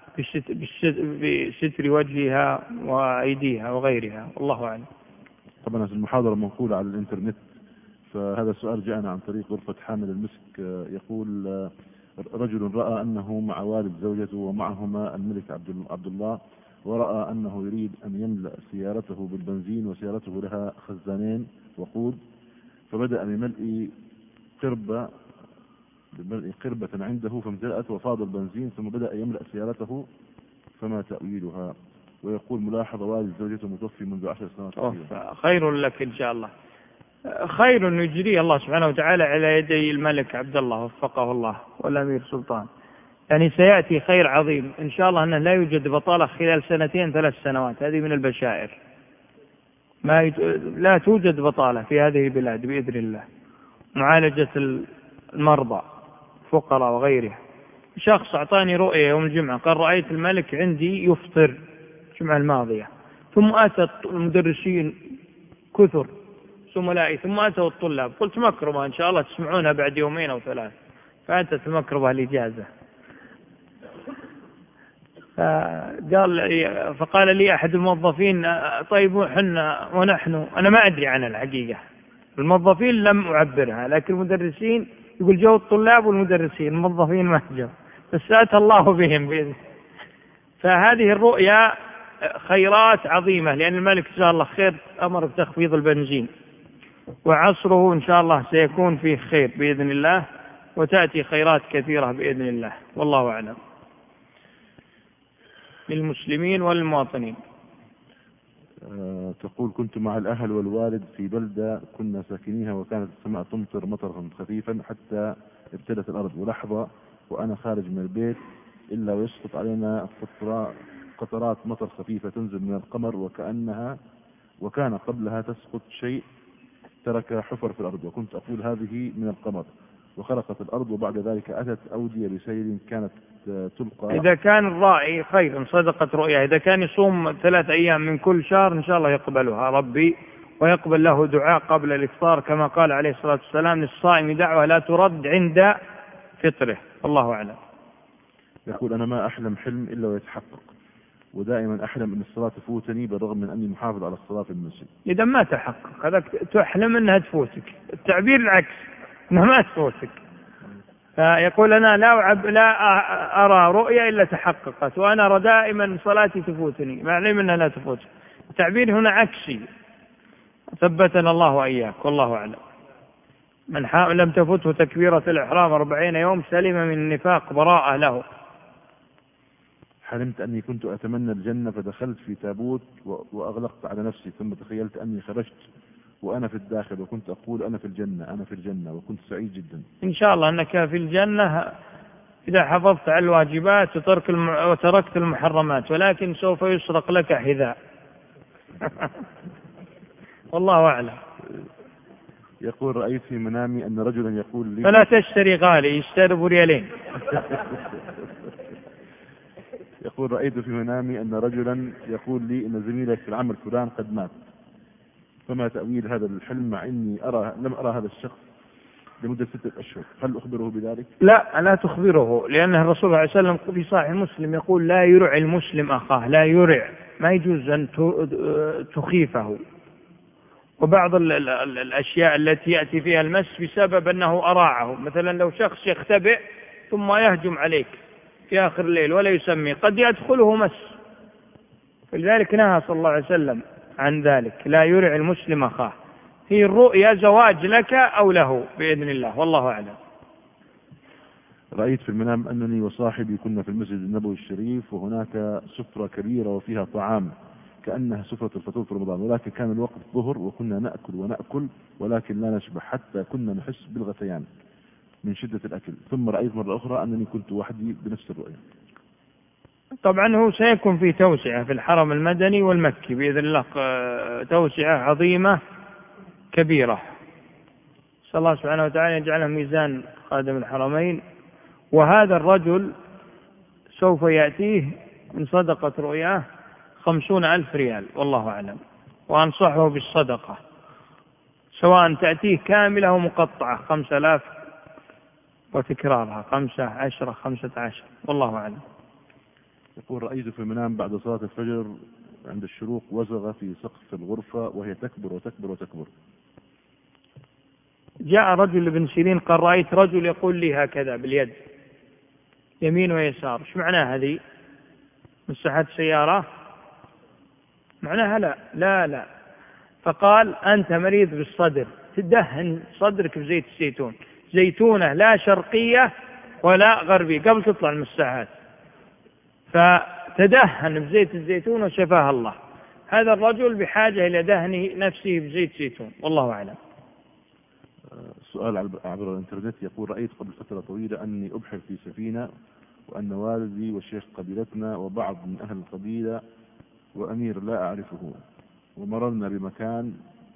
بستر وجهها وأيديها وغيرها، والله أعلم. طبعا المحاضرة منقولة على الإنترنت، فهذا السؤال جاءنا عن طريق غرفة حامل المسك. يقول رجل رأى أنه مع والد زوجته ومعهما الملك عبد الله، ورأى أنه يريد أن يملأ سيارته بالبنزين، وسيارته لها خزانين وقود، فبدأ بملء قربة بملء قربة عنده فامتلأت وفاض البنزين، ثم بدأ يملأ سيارته، فما تأويلها؟ ويقول ملاحظة والد زوجته متوفي منذ عشر سنوات.
خير لك إن شاء الله، خير يجري الله سبحانه وتعالى على يدي الملك عبد الله وفقه الله والأمير سلطان، يعني سيأتي خير عظيم إن شاء الله، أنه لا يوجد بطالة خلال سنتين ثلاث سنوات، هذه من البشائر. ما يج... لا توجد بطالة في هذه البلاد بإذن الله. معالجة المرضى فقراء وغيرها. شخص أعطاني رؤية يوم الجمعة قال رأيت الملك عندي يفطر الجمعة الماضية، ثم أتى المدرسين كثر زملائي، ثم أتوا الطلاب، قلت مكرمة إن شاء الله تسمعونها بعد يومين أو ثلاث، فأتت المكرمة الإجازة. فقال فقال لي أحد الموظفين طيب حنا ونحن، أنا ما أدري عن الحقيقة، الموظفين لم أعبرها، لكن المدرسين يقول جو الطلاب والمدرسين، الموظفين ما جو، بس أتى الله بهم بإذن. فهذه الرؤيا خيرات عظيمة، لأن الملك إن شاء الله خير أمر بتخفيض البنزين، وعصره إن شاء الله سيكون فيه خير بإذن الله، وتأتي خيرات كثيرة بإذن الله، والله أعلم، للمسلمين والمواطنين.
أه تقول كنت مع الأهل والوالد في بلدة كنا ساكنيها، وكانت السماء تمطر مطرا خفيفا حتى ابتلت الأرض، ولحظة وأنا خارج من البيت إلا ويسقط علينا قطرات مطر خفيفة تنزل من القمر، وكأنها وكان قبلها تسقط شيء ترك حفر في الأرض، وكنت أقول هذه من القمر، وخرقت الأرض، وبعد ذلك أتت أودية بسيل كانت تلقى.
إذا كان الرائي خير صدقت رؤيا، إذا كان يصوم ثلاث أيام من كل شهر إن شاء الله يقبلها ربي، ويقبل له دعاء قبل الإفطار، كما قال عليه الصلاة والسلام للصائم دعوة لا ترد عند فطره، الله أعلم.
يقول أنا ما أحلم حلم إلا ويتحقق، ودائما أحلم أن الصلاة تفوتني بالرغم من أني محافظ على الصلاة في المسجد.
إذا ما تحقق هذا تحلم أنها تفوتك، التعبير العكس أنها ما تفوتك. فيقول أنا لا أعب لا أرى رؤيا إلا تحققت، وأنا أرى دائما صلاتي تفوتني، ما علم أنها لا تفوت. التعبير هنا عكسي، ثبتنا الله وإياك، والله أعلم. من لم تفوته تكبيرة الإحرام أربعين يوم سلم من النفاق براءة له.
حلمت أني كنت أتمنى الجنة فدخلت في تابوت وأغلقت على نفسي، ثم تخيلت أني خرجت وأنا في الداخل، وكنت أقول أنا في الجنة أنا في الجنة، وكنت سعيد جدا.
إن شاء الله أنك في الجنة إذا حفظت على الواجبات وترك الم... وتركت المحرمات، ولكن سوف يسرق لك حذاء. والله أعلم.
يقول رأيت في منامي أن رجلا يقول لي
فلا تشتري غالي، اشتري بريالين.
يقول رأيت في منامي أن رجلا يقول لي أن زميلك في العمل فلان قد مات، فما تأويل هذا الحلم مع إني أرى لم أرى هذا الشخص لمدة ستة أشهر؟ هل أخبره بذلك؟
لا لا تخبره، لأن الرسول صلى الله عليه وسلم في صحيح مسلم يقول لا يرع المسلم أخاه، لا يرع، ما يجوز أن تخيفه. وبعض ال ال ال الأشياء التي يأتي فيها المس بسبب أنه أراعه، مثلا لو شخص يختبئ ثم يهجم عليك في آخر الليل ولا يسمي، قد يدخله مس، فلذلك نهى صلى الله عليه وسلم عن ذلك، لا يرع المسلم أخاه. هي الرؤيا زواج لك أو له بإذن الله، والله أعلم.
رأيت في المنام أنني وصاحبي كنا في المسجد النبوي الشريف، وهناك سفرة كبيرة وفيها طعام كأنها سفرة الفطور في رمضان، ولكن كان الوقت ظهر وكنا نأكل ونأكل ولكن لا نشبع، حتى كنا نحس بالغثيان من شدة الأكل. ثم رأيت مرة أخرى أنني كنت وحدي بنفس الرؤية.
طبعا هو سيكون في توسعة في الحرم المدني والمكي بإذن الله، توسعة عظيمة كبيرة، صلى الله سبحانه وتعالى يجعله ميزان خادم الحرمين. وهذا الرجل سوف يأتيه من صدقة رؤياه خمسون ألف ريال، والله أعلم، وأنصحه بالصدقة سواء تأتيه كاملة أو مقطعة، خمسة آلاف وتكرارها، خمسة عشرة خمسة عشر، والله أعلم.
يقول رأيت في المنام بعد صلاة الفجر عند الشروق وزغة في سقف الغرفة وهي تكبر وتكبر وتكبر.
جاء رجل ابن سيرين قال رأيت رجل يقول لي هكذا باليد يمين ويسار، ايش معناها هذه؟ مساحات سيارة؟ معناها لا لا لا. فقال أنت مريض بالصدر، تدهن صدرك بزيت الزيتون، زيتونة لا شرقية ولا غربية قبل تطلع المساحات، فتدهن بزيت الزيتون وشفاه الله. هذا الرجل بحاجة إلى دهن نفسه بزيت زيتون، والله أعلم.
سؤال عبر الانترنت يقول رأيت قبل فترة طويلة أني أبحر في سفينة، وأن والدي وشيخ قبيلتنا وبعض من أهل القبيلة وأمير لا أعرفه، ومررنا بمكان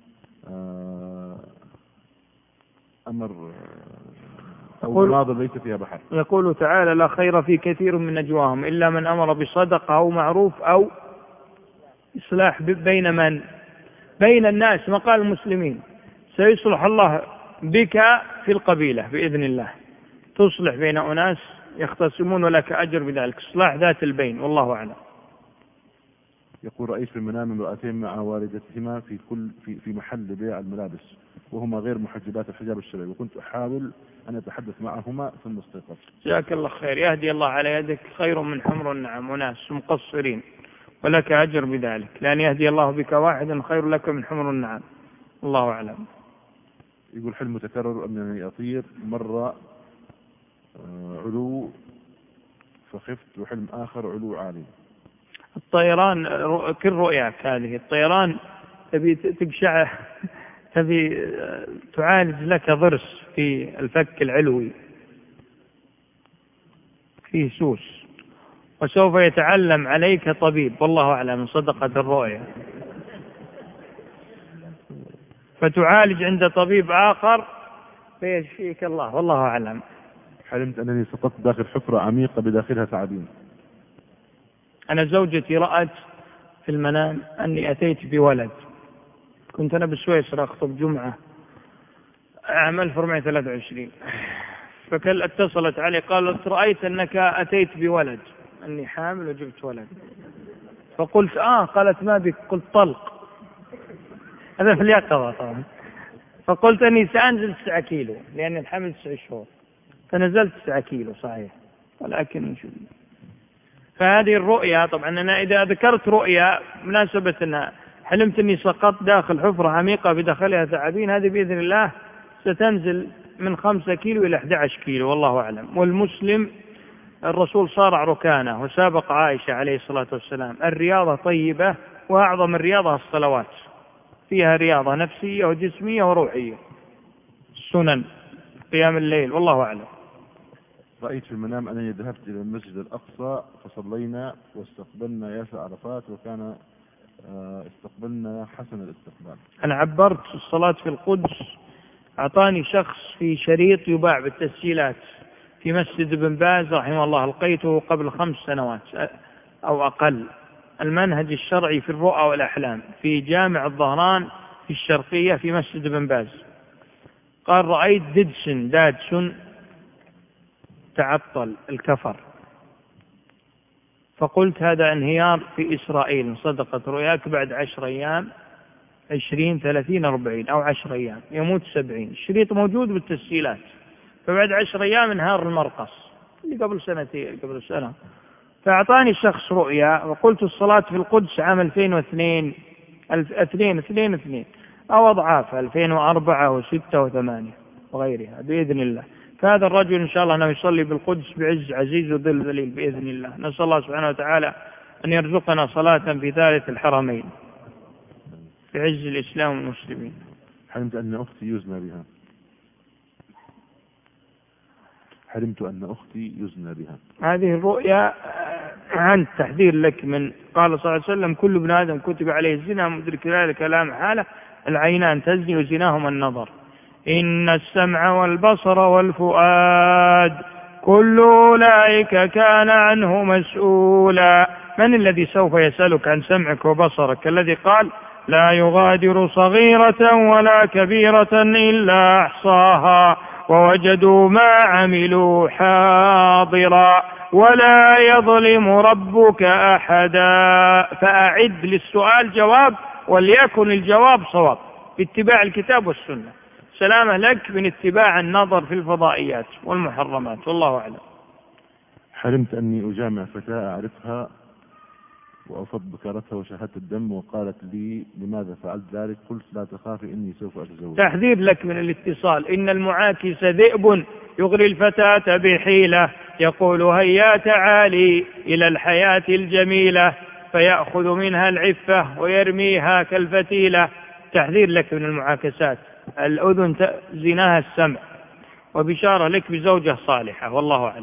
أمر أو مناظر ليس فيها بحر.
يقول تعالى لا خير في كثير من نجواهم إلا من أمر بصدقة أو معروف أو إصلاح بين من بين الناس، مقال المسلمين. سيصلح الله بك في القبيلة بإذن الله، تصلح بين أناس يختصمون ولك أجر بذلك، إصلاح ذات البين، والله أعلم.
يقول رأيت في المنام امرأتين مع والدتهما في كل في في محل بيع الملابس، وهما غير محجبات الحجاب الشرعي، وكنت أحاول أن أتحدث معهما ثم استيقظت.
جزاك الله خير، يهدي الله على يدك خير من حمر النعم، وناس مقصرين ولك أجر بذلك، لأن يهدي الله بك واحدا خير لك من حمر النعم، الله أعلم.
يقول حلم متكرر أنني أطير، مرة علو فخفت، وحلم آخر علو عالي.
الطيران كل رؤياك هذه، الطيران تبي تقشع، تبي تعالج لك ضرس في الفك العلوي فيه سوس، وسوف يتعلم عليك طبيب، والله أعلم، من صدقة الرؤيا، فتعالج عند طبيب آخر فيشفيك الله، والله أعلم.
حلمت أنني سقطت داخل حفرة عميقة بداخلها ثعابين.
أنا زوجتي رأت في المنام أني أتيت بولد، كنت أنا بسويسرا أخطب جمعة عام ألف وأربعمائة وثلاثة وعشرين، فكل اتصلت علي قالت رأيت أنك أتيت بولد، أني حامل وجبت ولد، فقلت آه، قالت ما بك؟ قلت طلق، هذا في اليقظة طبعا، فقلت أني سأنزل تسعة كيلو لأن الحمل تسع شهور، فنزلت تسعة كيلو صحيح، ولكن شو. فهذه الرؤيا طبعا أنا إذا ذكرت رؤيا مناسبة أنها حلمت أني سقطت داخل حفرة عميقة بداخلها ثعابين، هذه بإذن الله ستنزل من خمسة كيلو إلى أحد عشر كيلو، والله أعلم. والمسلم الرسول صارع ركانه وسابق عائشة عليه الصلاة والسلام. الرياضة طيبة، وأعظم الرياضة الصلوات، فيها رياضة نفسية وجسمية وروحية، السنن، قيام الليل، والله أعلم.
رأيت في المنام أنني ذهبت إلى المسجد الأقصى فصلينا واستقبلنا ياسر عرفات، وكان استقبلنا حسن الاستقبال.
أنا عبرت الصلاة في القدس، أعطاني شخص في شريط يباع بالتسجيلات في مسجد ابن باز رحمه الله، لقيته قبل خمس سنوات أو أقل، المنهج الشرعي في الرؤى والأحلام في جامع الظهران في الشرقية في مسجد بن باز. قال رأيت ددسن دادسن تعطل الكفر، فقلت هذا انهيار في إسرائيل، صدقت رؤياك بعد عشر أيام، عشرين ثلاثين أربعين أو عشر أيام يموت سبعين. الشريط موجود بالتسجيلات. فبعد عشر أيام انهار المرقص اللي قبل سنتين قبل سنة. فأعطاني شخص رؤيا وقلت الصلاة في القدس عام ألفين واثنين اثنين اثنين اثنين أو أضعافها ألفين وأربعة وستة وثمانية وغيرها بإذن الله. فهذا الرجل إن شاء الله أنه يصلي بالقدس بعز عزيز وذل ذليل بإذن الله. نسأل الله سبحانه وتعالى أن يرزقنا صلاة في ثالث الحرمين في عز الإسلام والمسلمين.
حلمت أن أختي يزنى بها. حلمت أن أختي يزنى بها.
هذه الرؤيا عن تحذير لك من قال صلى الله عليه وسلم كل ابن آدم كتب عليه الزنا مدرك ذلك لا محالة، العينان تزني وزناهما النظر، إن السمع والبصر والفؤاد كل أولئك كان عنه مسؤولا. من الذي سوف يسألك عن سمعك وبصرك؟ الذي قال لا يغادر صغيرة ولا كبيرة إلا أحصاها ووجدوا ما عملوا حاضرا ولا يظلم ربك أحدا. فأعد للسؤال جواب وليكن الجواب صواب باتباع الكتاب والسنة. سلامة لك من اتباع النظر في الفضائيات والمحرمات، والله أعلم.
حلمت أني أجامع فتاة أعرفها وأصب بكرتها وشاهدت الدم وقالت لي لماذا فعلت ذلك؟ قلت لا تخافي إني سوف أتزوج.
تحذير لك من الاتصال. إن المعاكس ذئب يغري الفتاة بحيلة يقول هيا تعالي إلى الحياة الجميلة فيأخذ منها العفة ويرميها كالفتيلة. تحذير لك من المعاكسات. الأذن زناها السمع. وبشارة لك بزوجة صالحة، والله أعلم.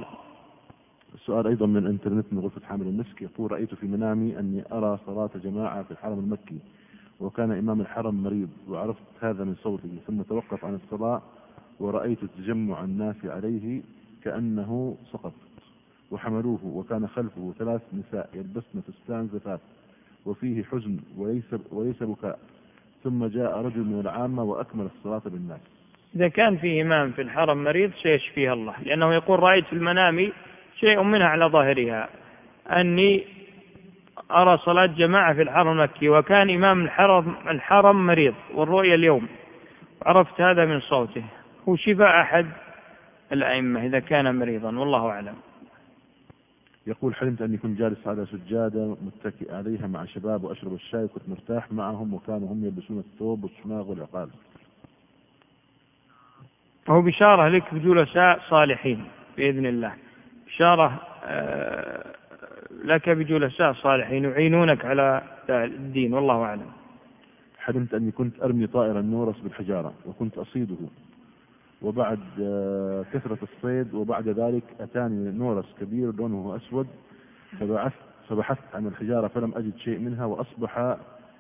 السؤال أيضا من الإنترنت من غرفة حامل المسك، يقول رأيت في منامي أني أرى صلاة جماعة في الحرم المكي وكان إمام الحرم مريض وعرفت هذا من صوته، ثم توقف عن الصلاة ورأيت تجمع الناس عليه كأنه سقط وحملوه وكان خلفه ثلاث نساء يلبسن فستان زفاف وفيه حزن وليس, وليس بكاء، ثم جاء رجل من العامة وأكمل الصلاة بالناس.
إذا كان في إمام في الحرم مريض سيشفيه الله، لأنه يقول رأيت في المنام شيء منها على ظاهرها أني أرى صلاة جماعة في الحرم المكي وكان إمام الحرم, الحرم مريض والرؤيا اليوم، عرفت هذا من صوته. هو شفاء أحد الأئمة إذا كان مريضا، والله أعلم.
يقول حلمت أني كنت جالس على سجادة متكئ عليها مع شباب وأشرب الشاي وكنت مرتاح معهم وكانوا هم يلبسون الثوب والشماغ والعقال.
هو بشارة لك بجلساء صالحين بإذن الله، بشارة لك بجلساء صالحين يعينونك على الدين، والله أعلم.
حلمت أني كنت أرمي طائر النورس بالحجارة وكنت أصيده، وبعد كثرة الصيد وبعد ذلك أتاني نورس كبير لونه أسود فبحثت فبحثت عن الحجارة فلم أجد شيء منها وأصبح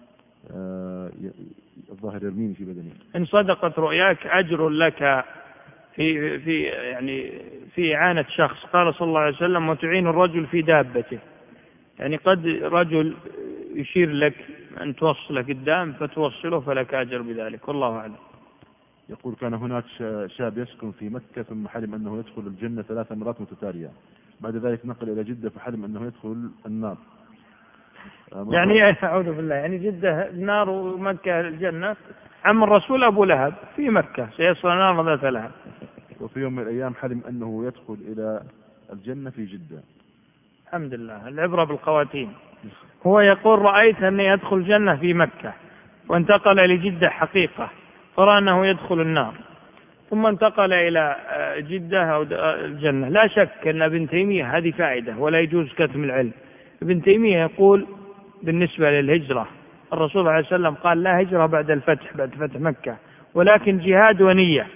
الظاهر يرميني في بدني.
إن صدقت رؤياك أجر لك في في يعني في إعانة شخص. قال صلى الله عليه وسلم وتعين الرجل في دابته، يعني قد رجل يشير لك أن توصل قدام فتوصله فلك أجر بذلك، والله أعلم.
يقول كان هناك شاب يسكن في مكة ثم حلم أنه يدخل الجنة ثلاث مرات متتالية، بعد ذلك نقل إلى جدة فحلم أنه يدخل النار.
يعني أعوذ بالله، يعني جدة النار ومكة الجنة. عم الرسول أبو لهب في مكة سيصل نار ذات لهب.
وفي يوم من الأيام حلم أنه يدخل إلى الجنة في جدة.
الحمد لله، العبرة بالخواتيم. هو يقول رأيت أني أدخل الجنة في مكة وانتقل لجدة حقيقة فرأى أنه يدخل النار، ثم انتقل إلى جدة أو الجنة. لا شك أن ابن تيمية هذه فائدة ولا يجوز كتم العلم. ابن تيمية يقول بالنسبة للهجرة الرسول عليه السلام قال لا هجرة بعد الفتح بعد فتح مكة، ولكن جهاد ونية،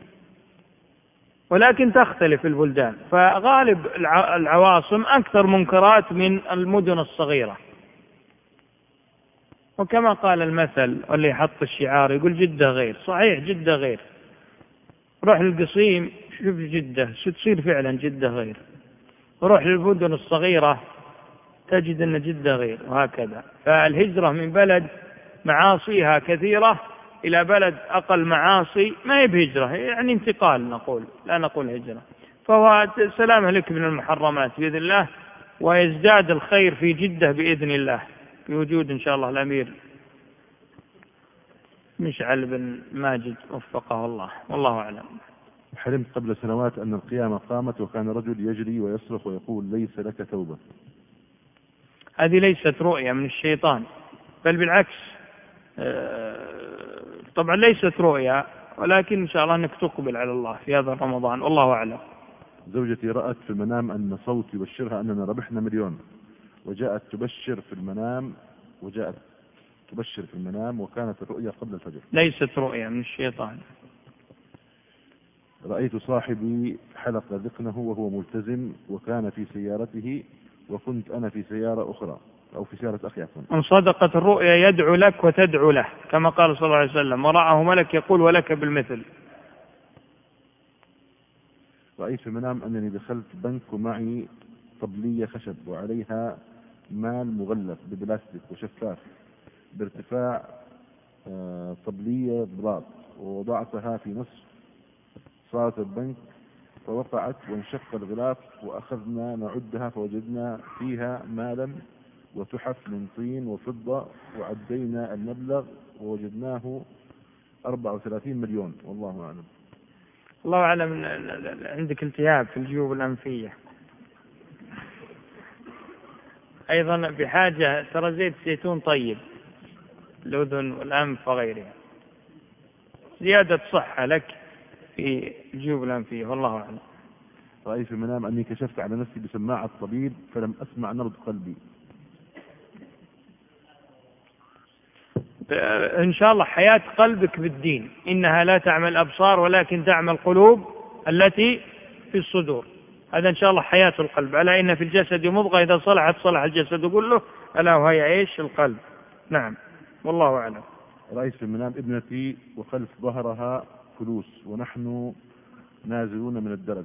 ولكن تختلف البلدان. فغالب العواصم أكثر منكرات من المدن الصغيرة. وكما قال المثل واللي حط الشعار يقول جدة غير، صحيح جدة غير. روح للقصيم شوف جدة تصير فعلا جدة غير، روح للمدن الصغيرة تجد أن جدة غير، وهكذا. فالهجرة من بلد معاصيها كثيرة إلى بلد أقل معاصي ما هي بهجرة، يعني انتقال نقول، لا نقول هجرة. فهو سلامة لك من المحرمات بإذن الله، ويزداد الخير في جدة بإذن الله بوجود إن شاء الله الأمير مشعل بن ماجد وفقه الله، والله أعلم.
حلمت قبل سنوات أن القيامة قامت وكان رجل يجري ويصرخ ويقول ليس لك توبة.
هذه ليست رؤيا من الشيطان، بل بالعكس، طبعا ليست رؤيا، ولكن إن شاء الله أنك تقبل على الله في هذا رمضان، والله أعلم.
زوجتي رأت في المنام أن صوت يبشرها أننا ربحنا مليون، وجاءت تبشر في المنام وجاءت تبشر في المنام وكانت الرؤيا قبل الفجر.
ليست رؤيا من الشيطان.
رأيت صاحبي حلق ذقنه وهو ملتزم وكان في سيارته وكنت أنا في سيارة أخرى أو في سيارة أخي عفوا.
إن صدقت الرؤيا يدعو لك وتدعو له كما قال صلى الله عليه وسلم، ورآه ملك يقول ولك بالمثل.
رأيت في المنام أنني دخلت بنك ومعي طبلية خشب وعليها مال مغلف ببلاستيك وشفاف بارتفاع طبلية بلاط، ووضعتها في نصف صالة البنك فوقعت وانشق الغلاف، وأخذنا نعدها فوجدنا فيها مالا وتحف من طين وفضة، وعدينا المبلغ ووجدناه أربعة وثلاثين مليون، والله أعلم.
الله أعلم. عندك التهاب في الجيوب الأنفية، أيضا بحاجة ترى زيت زيتون طيب الأذن والأنف وغيرها، زيادة صحة لك في الجيوب الأنفية، والله أعلم.
رأيت في المنام أني كشفت على نفسي بسماعة الطبيب فلم أسمع نبض قلبي.
إن شاء الله حياة قلبك بالدين، إنها لا تعمل الأبصار ولكن تعمل القلوب التي في الصدور. هذا إن شاء الله حياة القلب. ألا إن في الجسد مضغة إذا صلحت صلح الجسد كله، ألا وهي إيش؟ القلب. نعم، والله أعلم.
رأيت في المنام ابنتي وخلف ظهرها فلوس ونحن نازلون من الدرج.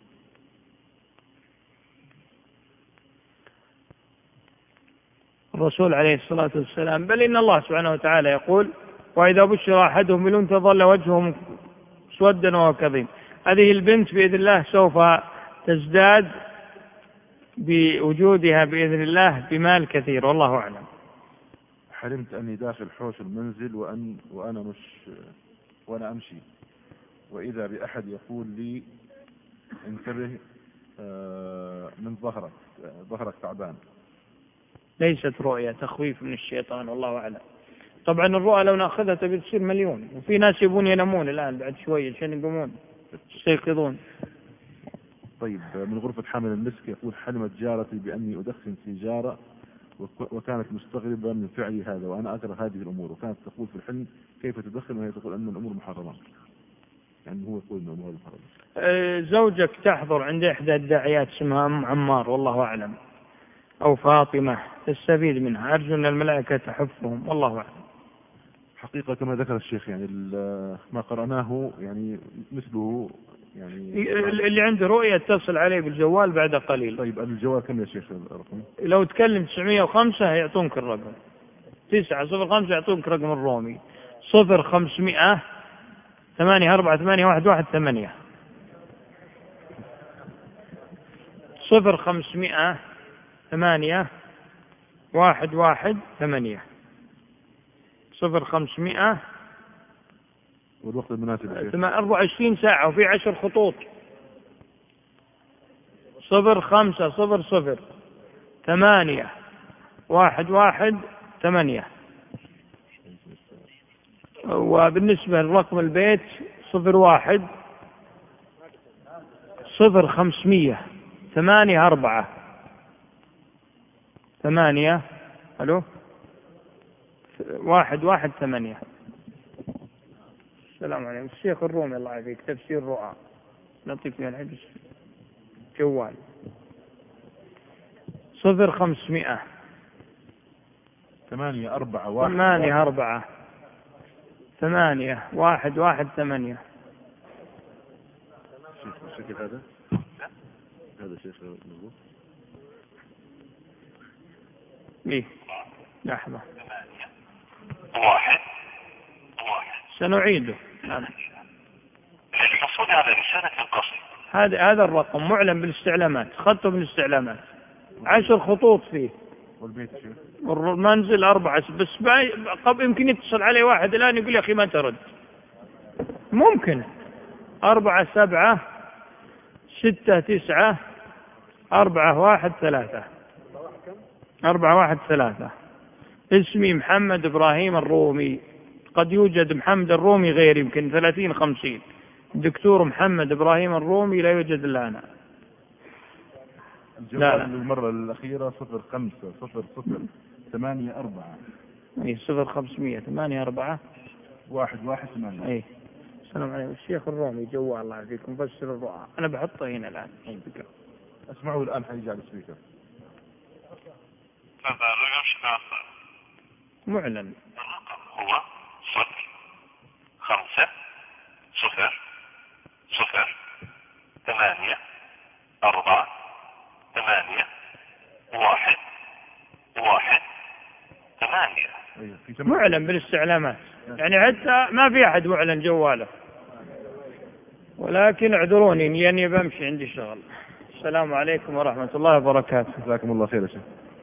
الرسول عليه الصلاة والسلام بل إن الله سبحانه وتعالى يقول وإذا بشر أحدهم بالأنثى ظل وجهه مسودا وهو كظيم. هذه البنت بإذن الله سوف تزداد بوجودها بإذن الله بمال كثير، والله أعلم.
حلمت أني داخل حوش المنزل وأن وأنا مش وأنا أمشي، وإذا بأحد يقول لي انتبه من ظهرك ظهرك تعبان.
ليست رؤيا، تخويف من الشيطان، والله أعلم. طبعا الرؤى لو نأخذها تبي تصير مليون، وفي ناس يبون ينامون الآن بعد شوية عشان يقومون يستيقظون.
طيب، من غرفة حامل المسك يقول حلمت جارتي بأني أدخن سيجارة وكانت مستغربة من فعلي هذا وأنا أكره هذه الأمور، وكانت تقول في الحلم كيف تدخن وهي تقول أن الأمور محرمة، يعني هو يقول أن الأمور محرمة.
زوجك تحضر عند إحدى الداعيات اسمها أم عمار والله أعلم أو فاطمة تستفيد منها، أرجو أن الملائكة تحفهم، والله أعلم.
حقيقة كما ذكر الشيخ يعني ما قرأناه يعني مثله، يعني
اللي عنده رؤية اتصل عليه بالجوال بعد قليل.
طيب الجوال كم يا شيخ الرقم؟
لو تكلم تسعمائة وخمسة يعطونك الرقم، تسعة صفر خمسة يعطونك رقم الرومي، صفر خمسمائة ثمانية أربعة ثمانية واحد واحد ثمانية، صفر خمسمائة ثمانية واحد واحد ثمانية، صفر خمسمائة.
والوقت المناسب
أربعة وعشرين ساعة وفي عشر خطوط، صفر خمسة صفر صفر ثمانية واحد واحد ثمانية. وبالنسبة لرقم البيت صفر واحد صفر خمسمية ثمانية أربعة ثمانية ألو واحد واحد ثمانية. السلام عليكم. الشيخ الرومي الله يعافيك تفسير رؤى، نعطيك من الحدث جوال صفر خمسمائة
ثمانية أربعة واحد
ثمانية أربعة ثمانية واحد واحد ثمانية.
الشكل هذا هذا شيخ مظبوط.
ليه لحظة
واحد واحد
سنعيده.
الحصول على رسالة القصد.
هذا هذا الرقم معلن بالاستعلامات، أخذته بالاستعلامات، عشر خطوط فيه.
والبيت شيخ؟
المنزل أربعة بس. قبل يمكن يتصل عليه واحد الآن يقول يا أخي ما ترد. ممكن أربعة سبعة ستة تسعة أربعة واحد ثلاثة أربعة واحد ثلاثة. اسمي محمد إبراهيم الرومي. قد يوجد محمد الرومي غير، يمكن ثلاثين خمسين. دكتور محمد إبراهيم الرومي لا يوجد إلا أنا.
لا لا. المرة الأخيرة صفر خمسة صفر صفر ثمانية أربعة.
أي صفر خمسمية ثمانية أربعة
واحد واحد ثمانية.
أي. السلام عليكم الشيخ الرومي جوال الله يعافيكم مفسر الرؤى. أنا بحطه هنا الآن.
اسمعوا الآن حيجي على السبيكر.
هذا الرقم شنو؟
معلن.
الرقم هو صفر خمسة صفر صفر ثمانية أربعة ثمانية واحد واحد ثمانية.
معلن بالاستعلامات، يعني حتى ما في أحد معلن جواله. ولكن اعذروني لأني بمشي عندي شغل. السلام عليكم ورحمة الله وبركاته.
جزاكم الله خير يا شيخ.